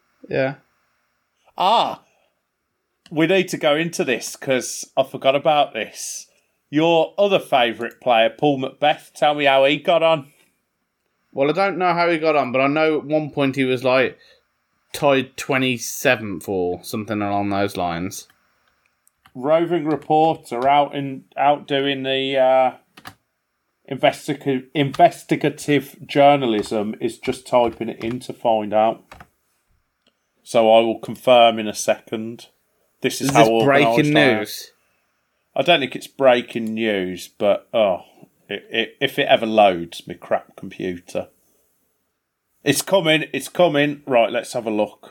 A: We need to go into this because I forgot about this. Your other favourite player, Paul Macbeth, tell me how he got on.
B: Well, I don't know how he got on, but I know at one point he was like tied 27th or something along those lines.
A: Roving reporter out doing the investigative journalism is just typing it in to find out. So I will confirm in a second. This is how
B: this breaking news?
A: I don't think it's breaking news, but if it ever loads, my crap computer. It's coming. Right, let's have a look.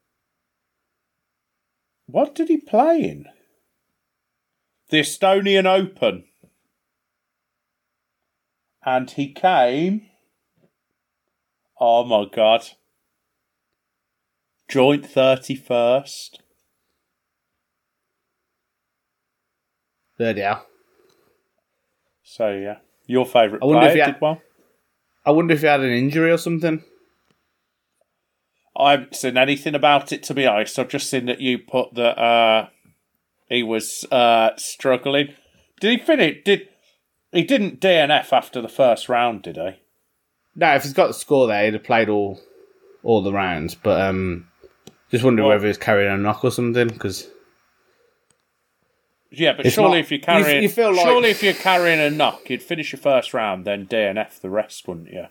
A: What did he play in? The Estonian Open. And he came... Oh my God. Joint 31st.
B: There you are.
A: So, yeah. Your favourite player did well?
B: I wonder if he had an injury or something.
A: I haven't seen anything about it, to be honest. I've just seen that you put that he was struggling. Did he finish? He didn't DNF after the first round, did he?
B: No, if he's got the score there, he'd have played all the rounds. But just wondering whether he's carrying a knock or something. Cause
A: yeah, but surely if you're carrying, if you're carrying a knock, you'd finish your first round, then DNF the rest, wouldn't you?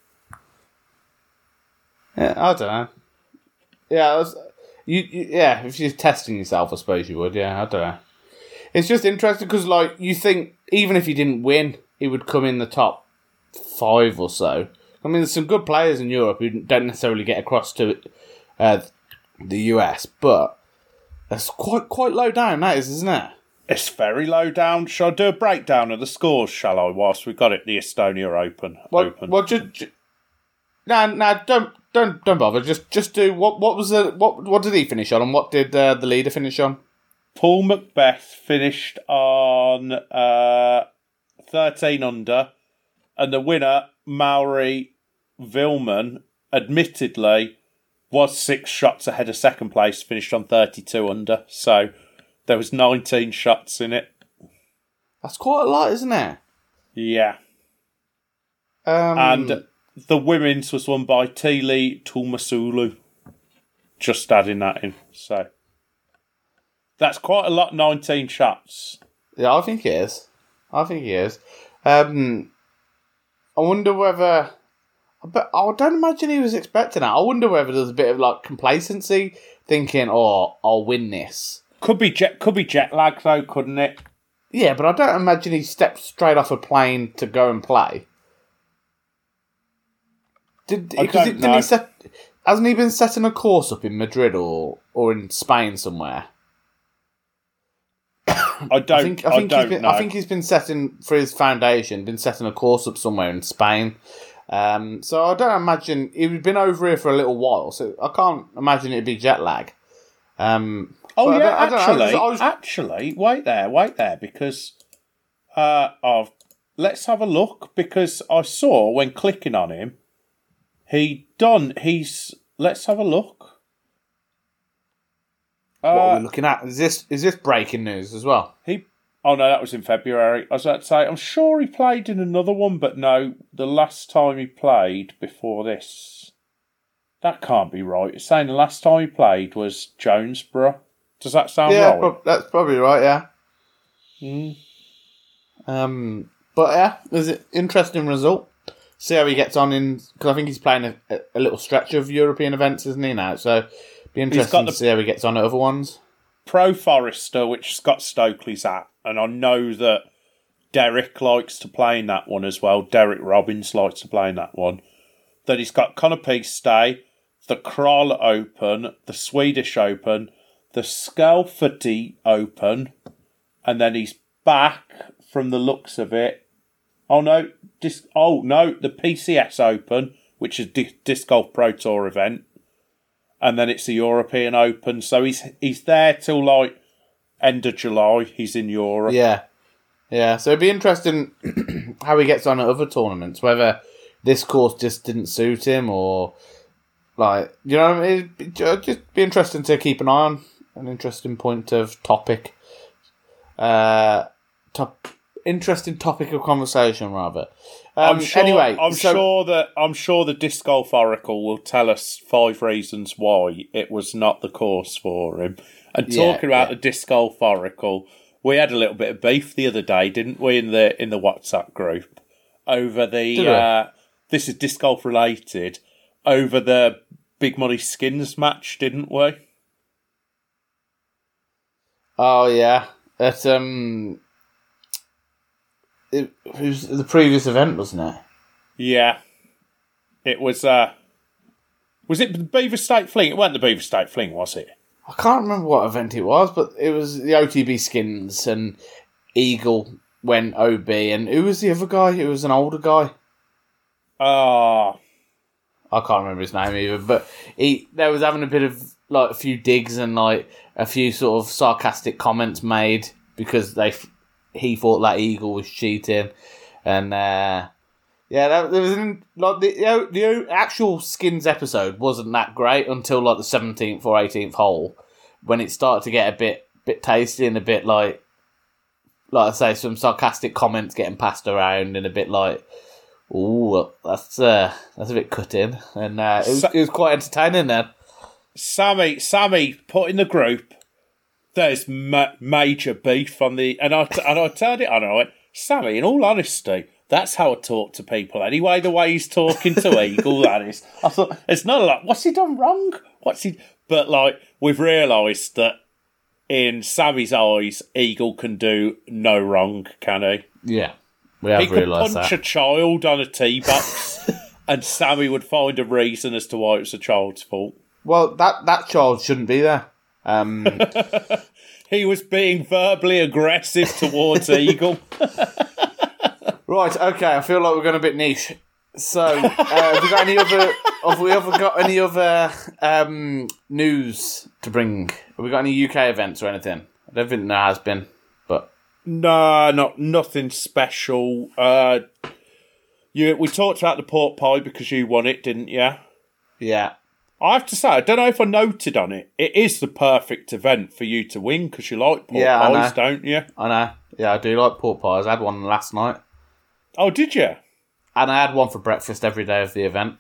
B: Yeah, I don't know. Yeah, yeah. If you're testing yourself, I suppose you would. Yeah, I don't know. It's just interesting because, like, you think even if he didn't win, he would come in the top 5 or so. I mean, there's some good players in Europe who don't necessarily get across to the US, but that's quite low down. That is, isn't it?
A: It's very low down. Shall I do a breakdown of the scores? Shall I? Whilst we got it, the Estonia Open.
B: Well, just don't bother. Just do what did he finish on, and what did the leader finish on?
A: Paul Macbeth finished on 13 under, and the winner, Mauri Vilman, admittedly was 6 shots ahead of second place, finished on 32 under. So there was 19 shots in it.
B: That's quite a lot, isn't it?
A: Yeah. And the women's was won by Tili Tumasulu. Just adding that in. So that's quite a lot, 19 shots.
B: Yeah, I think it is. I wonder whether... But I don't imagine he was expecting that. I wonder whether there's a bit of like complacency, thinking, "Oh, I'll win this."
A: Could be jet lag though, couldn't it?
B: Yeah, but I don't imagine he stepped straight off a plane to go and play. Hasn't he been setting a course up in Madrid or in Spain somewhere?
A: I think
B: he's been setting for his foundation. Been setting a course up somewhere in Spain. So I don't imagine he'd been over here for a little while. So I can't imagine it'd be jet lag.
A: Actually, wait there, because let's have a look, because I saw when clicking on him, let's have a look.
B: What are we looking at? Is this breaking news as well?
A: Oh no, that was in February. I was about to say, I'm sure he played in another one, but no, the last time he played before this, that can't be right. It's saying the last time he played was Jonesborough. Does that sound right?
B: Yeah, that's probably right, yeah. But yeah, it was an interesting result. see how he gets on in, because I think he's playing a little stretch of European events, isn't he now? So be interesting to see how he gets on at other ones.
A: Pro Forester, which Scott Stokely's at, and I know that Derek likes to play in that one as well. Derek Robbins likes to play in that one. That he's got Conor Peastay, the Kroll Open, the Swedish Open, the Scalfity Open, and then he's back from the looks of it. The PCS Open, which is Disc Golf Pro Tour event, and then it's the European Open. So he's there till like end of July. He's in Europe.
B: Yeah. So it'd be interesting how he gets on at other tournaments, whether this course just didn't suit him or like, you know, it'd just be interesting to keep an eye on. An interesting point of topic. Interesting topic of conversation, rather.
A: I'm sure
B: Anyway,
A: I'm sure the Disc Golf Oracle will tell us 5 reasons why it was not the course for him. And talking about the Disc Golf Oracle, we had a little bit of beef the other day, didn't we, in the WhatsApp group over the this is disc golf related, over the Big Money Skins match, didn't we?
B: Oh yeah, it was the previous event, wasn't it?
A: Yeah, it was. Was it the Beaver State Fling? It wasn't the Beaver State Fling, was it?
B: I can't remember what event it was, but it was the OTB Skins, and Eagle went OB, and who was the other guy? It was an older guy.
A: I
B: can't remember his name either, but there was having a bit of like a few digs and like a few sort of sarcastic comments made because he thought that Eagle was cheating, and there was like the actual Skins episode wasn't that great until like the 17th or 18th hole, when it started to get a bit tasty and a bit like I say, some sarcastic comments getting passed around and a bit like, ooh, that's a bit cutting, and it was quite entertaining then.
A: Sammy put in the group, there's major beef on the, and I turned it on and I went, Sammy, in all honesty, that's how I talk to people anyway, the way he's talking to Eagle, that is. I thought, it's not like, what's he done wrong? But like, we've realised that in Sammy's eyes, Eagle can do no wrong, can he?
B: Yeah, we have realised that.
A: He could punch a child on a tee box and Sammy would find a reason as to why it was a child's fault.
B: Well, that child shouldn't be there.
A: He was being verbally aggressive towards Eagle.
B: Right, okay, I feel like we're going a bit niche. So, have we got any other news to bring? Have we got any UK events or anything? I don't think there has been, but
A: no, nothing special. We talked about the pork pie because you won it, didn't you?
B: Yeah.
A: I have to say, I don't know if I noted on it. It is the perfect event for you to win because you like pork pies, don't you?
B: I know. Yeah, I do like pork pies. I had one last night.
A: Oh, did you?
B: And I had one for breakfast every day of the event.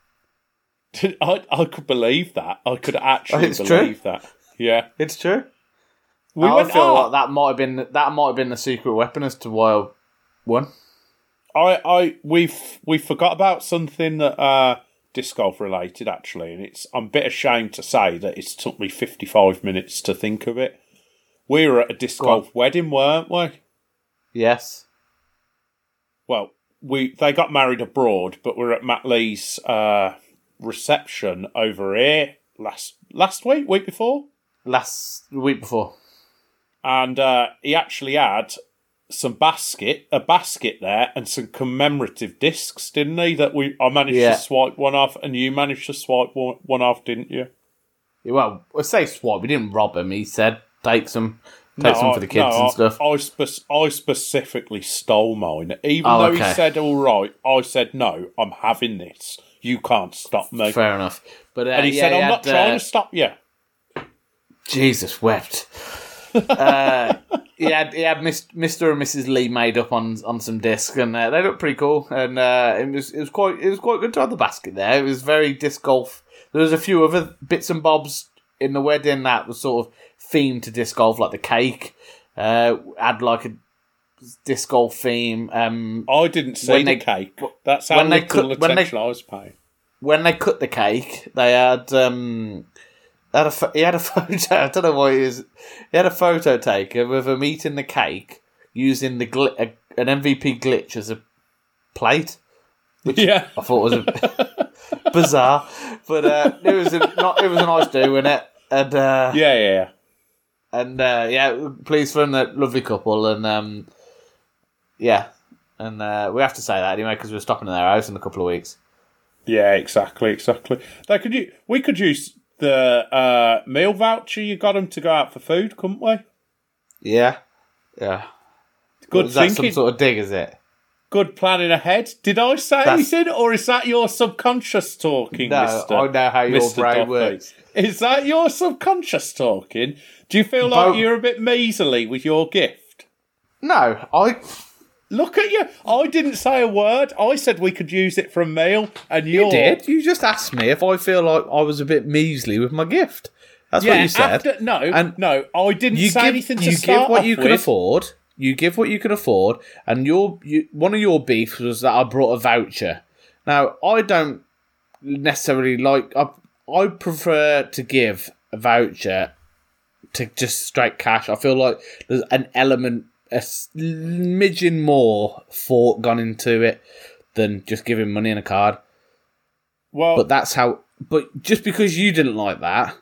A: I could believe that. I could actually believe that. Yeah,
B: it's true. I feel like that might have been the secret weapon as to why I won.
A: We forgot about something that disc golf related actually, and I'm a bit ashamed to say that it's took me 55 minutes to think of it. We were at a disc golf wedding, weren't we?
B: Yes.
A: Well, they got married abroad, but we're at Matt Lee's reception over here last week before?
B: Last week before.
A: And he actually had a basket there and some commemorative discs, didn't he? That I managed to swipe one off and you managed to swipe one off, didn't you?
B: Well, I say swipe, we didn't rob him, he said take some for the kids and stuff.
A: I specifically stole mine. Even though he said, all right, I said, no, I'm having this. You can't stop me.
B: Fair enough. But
A: and he said, I'm not trying to stop you.
B: Jesus wept. He had Mr. and Mrs. Lee made up on some discs, and they looked pretty cool. And it was quite good to have the basket there. It was very disc golf. There was a few other bits and bobs in the wedding that was sort of themed to disc golf, like the cake had like disc golf theme.
A: I didn't see the cake. That's how little attention I was paying.
B: When they cut the cake, they had he had a photo. I don't know what it is. He had a photo taken with him eating the cake using an MVP glitch as a plate. Which I thought was a bit bizarre, but it was a nice do, wasn't it? And and pleased for the lovely couple, and we have to say that anyway because we're stopping at their house in a couple of weeks.
A: Yeah, exactly. We could use the meal voucher you got them to go out for food, couldn't we?
B: Yeah.
A: Good
B: is
A: thinking.
B: That some sort of dig, is it?
A: Good planning ahead. Did I say anything, or is that your subconscious talking,
B: No,
A: Mr.
B: I know how your
A: Mr.
B: brain
A: Duffy?
B: works.
A: Is that your subconscious talking? Do you feel like you're a bit measly with your gift?
B: No,
A: Look at you. I didn't say a word. I said we could use it for a meal, and
B: You did. You just asked me if I feel like I was a bit measly with my gift. That's what you said.
A: No, I didn't say anything to
B: you
A: start
B: give what
A: off
B: you can
A: with.
B: afford. You give what you can afford, and one of your beefs was that I brought a voucher. Now, I don't necessarily like... I prefer to give a voucher to just straight cash. I feel like there's an element, a smidgen more thought gone into it than just giving money in a card.
A: Well,
B: but that's how... But just because you didn't like that...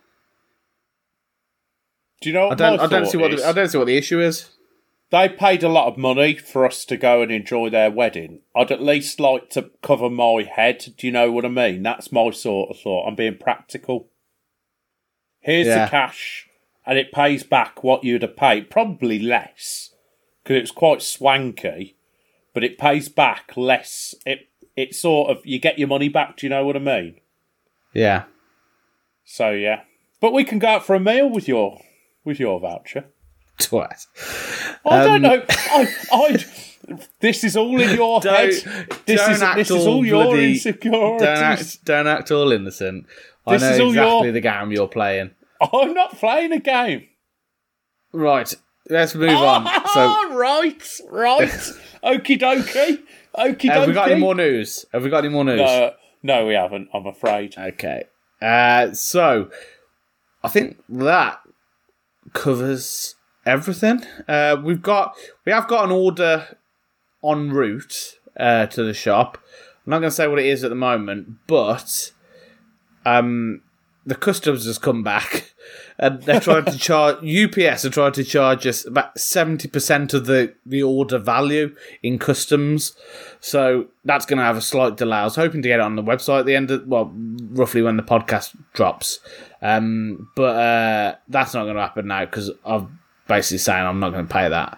A: Do you know what
B: I don't see what the issue is.
A: They paid a lot of money for us to go and enjoy their wedding. I'd at least like to cover my head. Do you know what I mean? That's my sort of thought. I'm being practical. Here's the cash, and it pays back what you'd have paid. Probably less, because it was quite swanky, but it pays back less. It sort of, you get your money back. Do you know what I mean?
B: Yeah.
A: So, yeah. But we can go out for a meal with your voucher.
B: Twice.
A: I don't know. This is all in your head. This is all your insecurities.
B: Don't act all innocent. I know exactly the game you're playing.
A: I'm not playing a game.
B: Right. Let's move on. So,
A: right. Okie dokie.
B: Have we got any more news?
A: No, we haven't, I'm afraid.
B: Okay. So, I think that covers everything. We have got an order en route to the shop. I'm not going to say what it is at the moment, but the customs has come back and they're trying to charge UPS are trying to charge us about 70% of the order value in customs. So that's going to have a slight delay. I was hoping to get it on the website at the end of, roughly when the podcast drops. But that's not going to happen now because I'm basically saying I'm not going to pay that.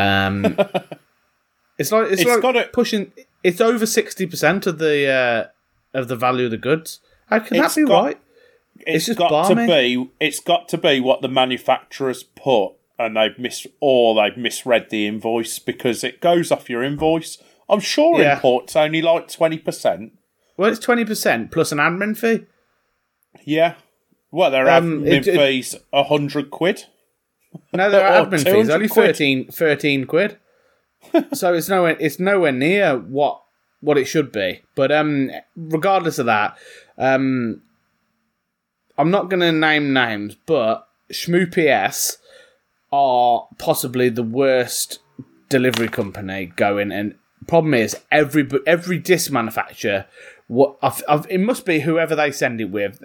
B: It's pushing. It's over 60% of the value of the goods. How can that be right?
A: It's got to be what the manufacturers put, and they've misread the invoice because it goes off your invoice. I'm sure import's only like 20%.
B: Well, it's 20% plus an admin fee.
A: Yeah. Well, their admin fee's £100.
B: No, their admin fee's only 13 quid. So it's nowhere near what it should be. But regardless of that, I'm not going to name names, but Shmoo PS are possibly the worst delivery company going. And problem is, every disc manufacturer, it must be whoever they send it with,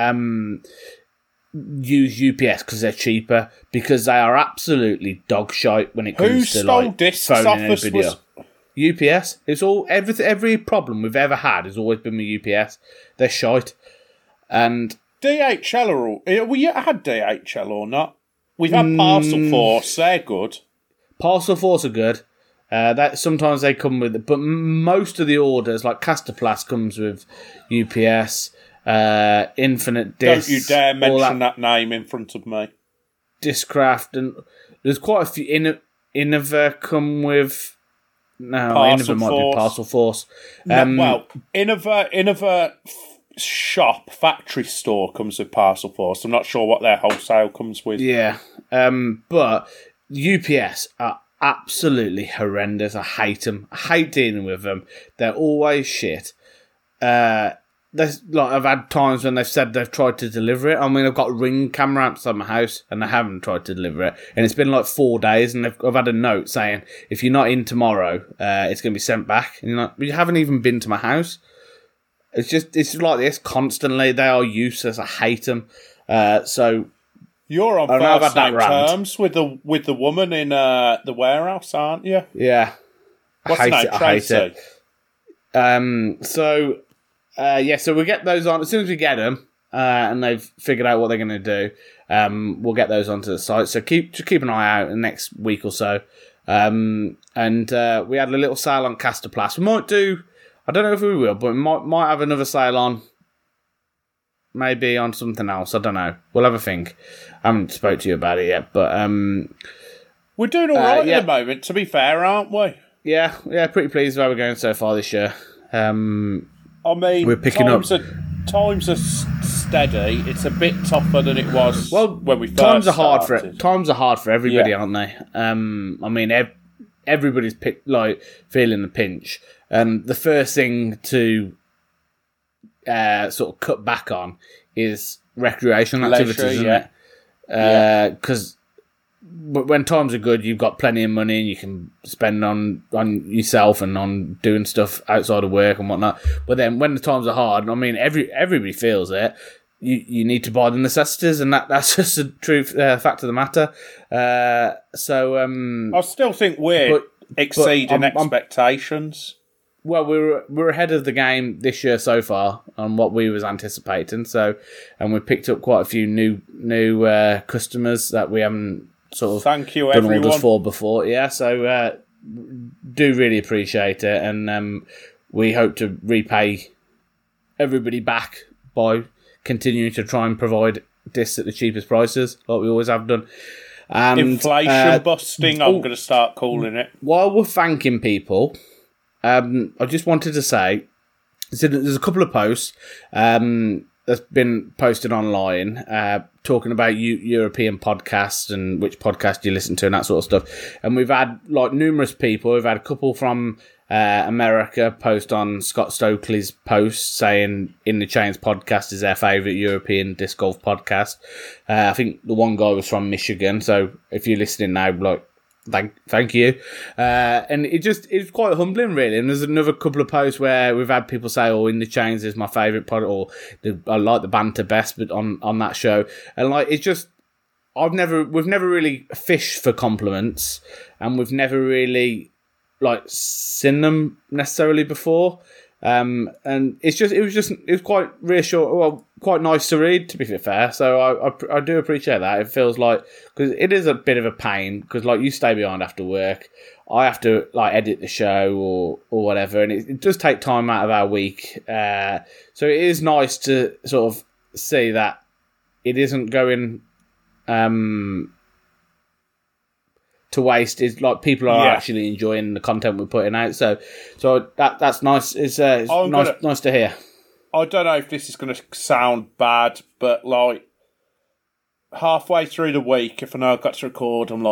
B: use UPS because they're cheaper, because they are absolutely dog shite when it comes to like phoning in a video. UPS. It's all every problem we've ever had has always been with UPS. They're shite. And
A: DHL you had DHL or not? We've had Parcel Force. They're good.
B: Parcel Force are good. That sometimes they come with it, but most of the orders, like Casterplast, comes with UPS. Infinite Discs.
A: Don't you dare mention that name in front of me.
B: Discraft, and there's quite a few. Innova come with. No, Innova might be Parcel Force.
A: Innova shop factory store comes with Parcel Force. I'm not sure what their wholesale comes with.
B: Yeah, but UPS are absolutely horrendous. I hate them. I hate dealing with them. They're always shit. I've had times when they've said they've tried to deliver it. I mean, I've got Ring camera outside my house and they haven't tried to deliver it. And it's been like 4 days and I've had a note saying, if you're not in tomorrow, it's going to be sent back. And you're like, but you haven't even been to my house. It's like this constantly. They are useless. I hate them. So
A: you're on first name terms with the woman in the warehouse, aren't you?
B: Yeah.
A: What's her name? Tracy.
B: So we get those on as soon as we get them, and they've figured out what they're going to do. We'll get those onto the site. So keep an eye out in the next week or so. And we had a little sale on Casterplast. We might do. I don't know if we will, but we might have another sale on. Maybe on something else. I don't know. We'll have a think. I haven't spoke to you about it yet, but
A: we're doing all right at the moment. To be fair, aren't we?
B: Yeah. Pretty pleased with how we're going so far this year.
A: I mean,
B: we're picking
A: times are steady. It's a bit tougher than it was when we first
B: times are
A: started.
B: Times are hard for everybody, aren't they? I mean, everybody's feeling the pinch, and the first thing to sort of cut back on is recreational activities, isn't it? Because when times are good, you've got plenty of money and you can spend on yourself and on doing stuff outside of work and whatnot. But then when the times are hard, I mean, everybody feels it. You need to buy the necessities, and that's just a true fact of the matter. I
A: still think we're exceeding expectations.
B: Well, we're ahead of the game this year so far on what we was anticipating. And we picked up quite a few new customers that we haven't sort of
A: thank you
B: done
A: everyone
B: orders for before. Yeah, so do really appreciate it, and we hope to repay everybody back by continuing to try and provide discs at the cheapest prices, like we always have done. And,
A: inflation busting, I'm going to start calling it.
B: While we're thanking people, I just wanted to say, so there's a couple of posts that's been posted online talking about European podcasts and which podcast you listen to and that sort of stuff. And we've had numerous people. We've had a couple from America post on Scott Stokely's post saying In the Chains podcast is their favourite European disc golf podcast. I think the one guy was from Michigan. So if you're listening now, thank you. And it's quite humbling, really. And there's another couple of posts where we've had people say, In the Chains is my favourite pod, or I like the banter best, but on that show. And it's just, we've never really fished for compliments, and we've never really seen them necessarily before. And it was quite reassuring. Well, quite nice to read, to be fair. So I do appreciate that. It feels because it is a bit of a pain, because you stay behind after work. I have to edit the show or whatever, and it does take time out of our week. So it is nice to sort of see that it isn't going to waste. Is people are actually enjoying the content we're putting out. So that's nice. It's nice to hear.
A: I don't know if this is going to sound bad, but halfway through the week, if I know I've got to record, I'm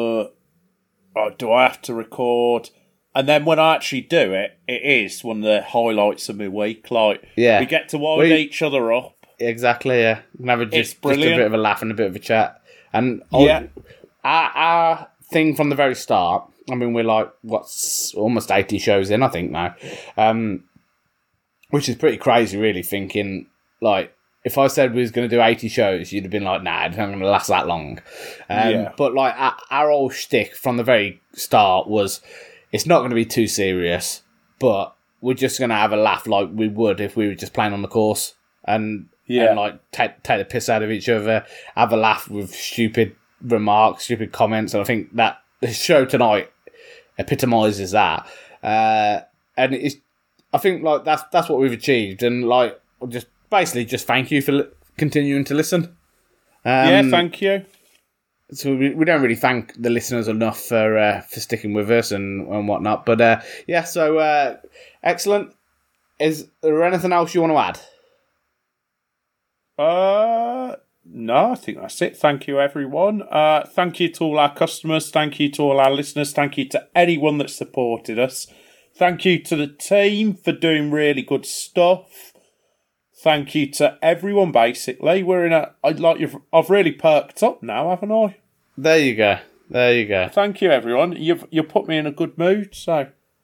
A: do I have to record? And then when I actually do it, it is one of the highlights of my week. We get to wind each other up.
B: Exactly, yeah. We can have just a bit of a laugh and a bit of a chat. And our thing from the very start, I mean, we're what's almost 80 shows in, I think, now. Which is pretty crazy, really, thinking, if I said we was going to do 80 shows, you'd have been like, nah, it's not going to last that long. But, our whole shtick from the very start was, it's not going to be too serious, but we're just going to have a laugh like we would if we were just playing on the course. And take the piss out of each other, have a laugh with stupid remarks, stupid comments. And I think that the show tonight epitomises that. And it's, I think that's what we've achieved, and just thank you for continuing to listen.
A: Thank you.
B: So we don't really thank the listeners enough for sticking with us and whatnot. But so excellent. Is there anything else you want to add?
A: No, I think that's it. Thank you, everyone. Thank you to all our customers. Thank you to all our listeners. Thank you to anyone that supported us. Thank you to the team for doing really good stuff. Thank you to everyone, basically. I've really perked up now, haven't I?
B: There you go.
A: Thank you, everyone. You put me in a good mood, so.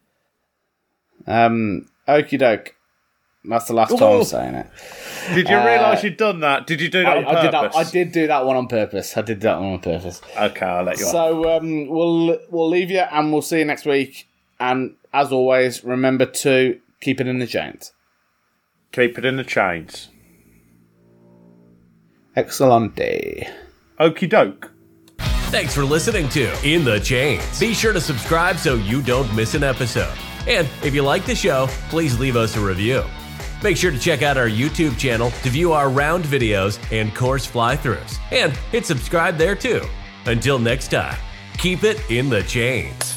B: Okie doke. That's the last time I'm saying it.
A: Did you realise you'd done that? Did you do that on purpose?
B: I did do that one on purpose. Okay,
A: I'll let you on.
B: So we'll leave you and we'll see you next week. And as always, remember to keep it in the chains.
A: Keep it in the chains.
B: Excellente.
A: Okie doke.
C: Thanks for listening to In the Chains. Be sure to subscribe so you don't miss an episode. And if you like the show, please leave us a review. Make sure to check out our YouTube channel to view our round videos and course fly-throughs. And hit subscribe there too. Until next time, keep it in the chains.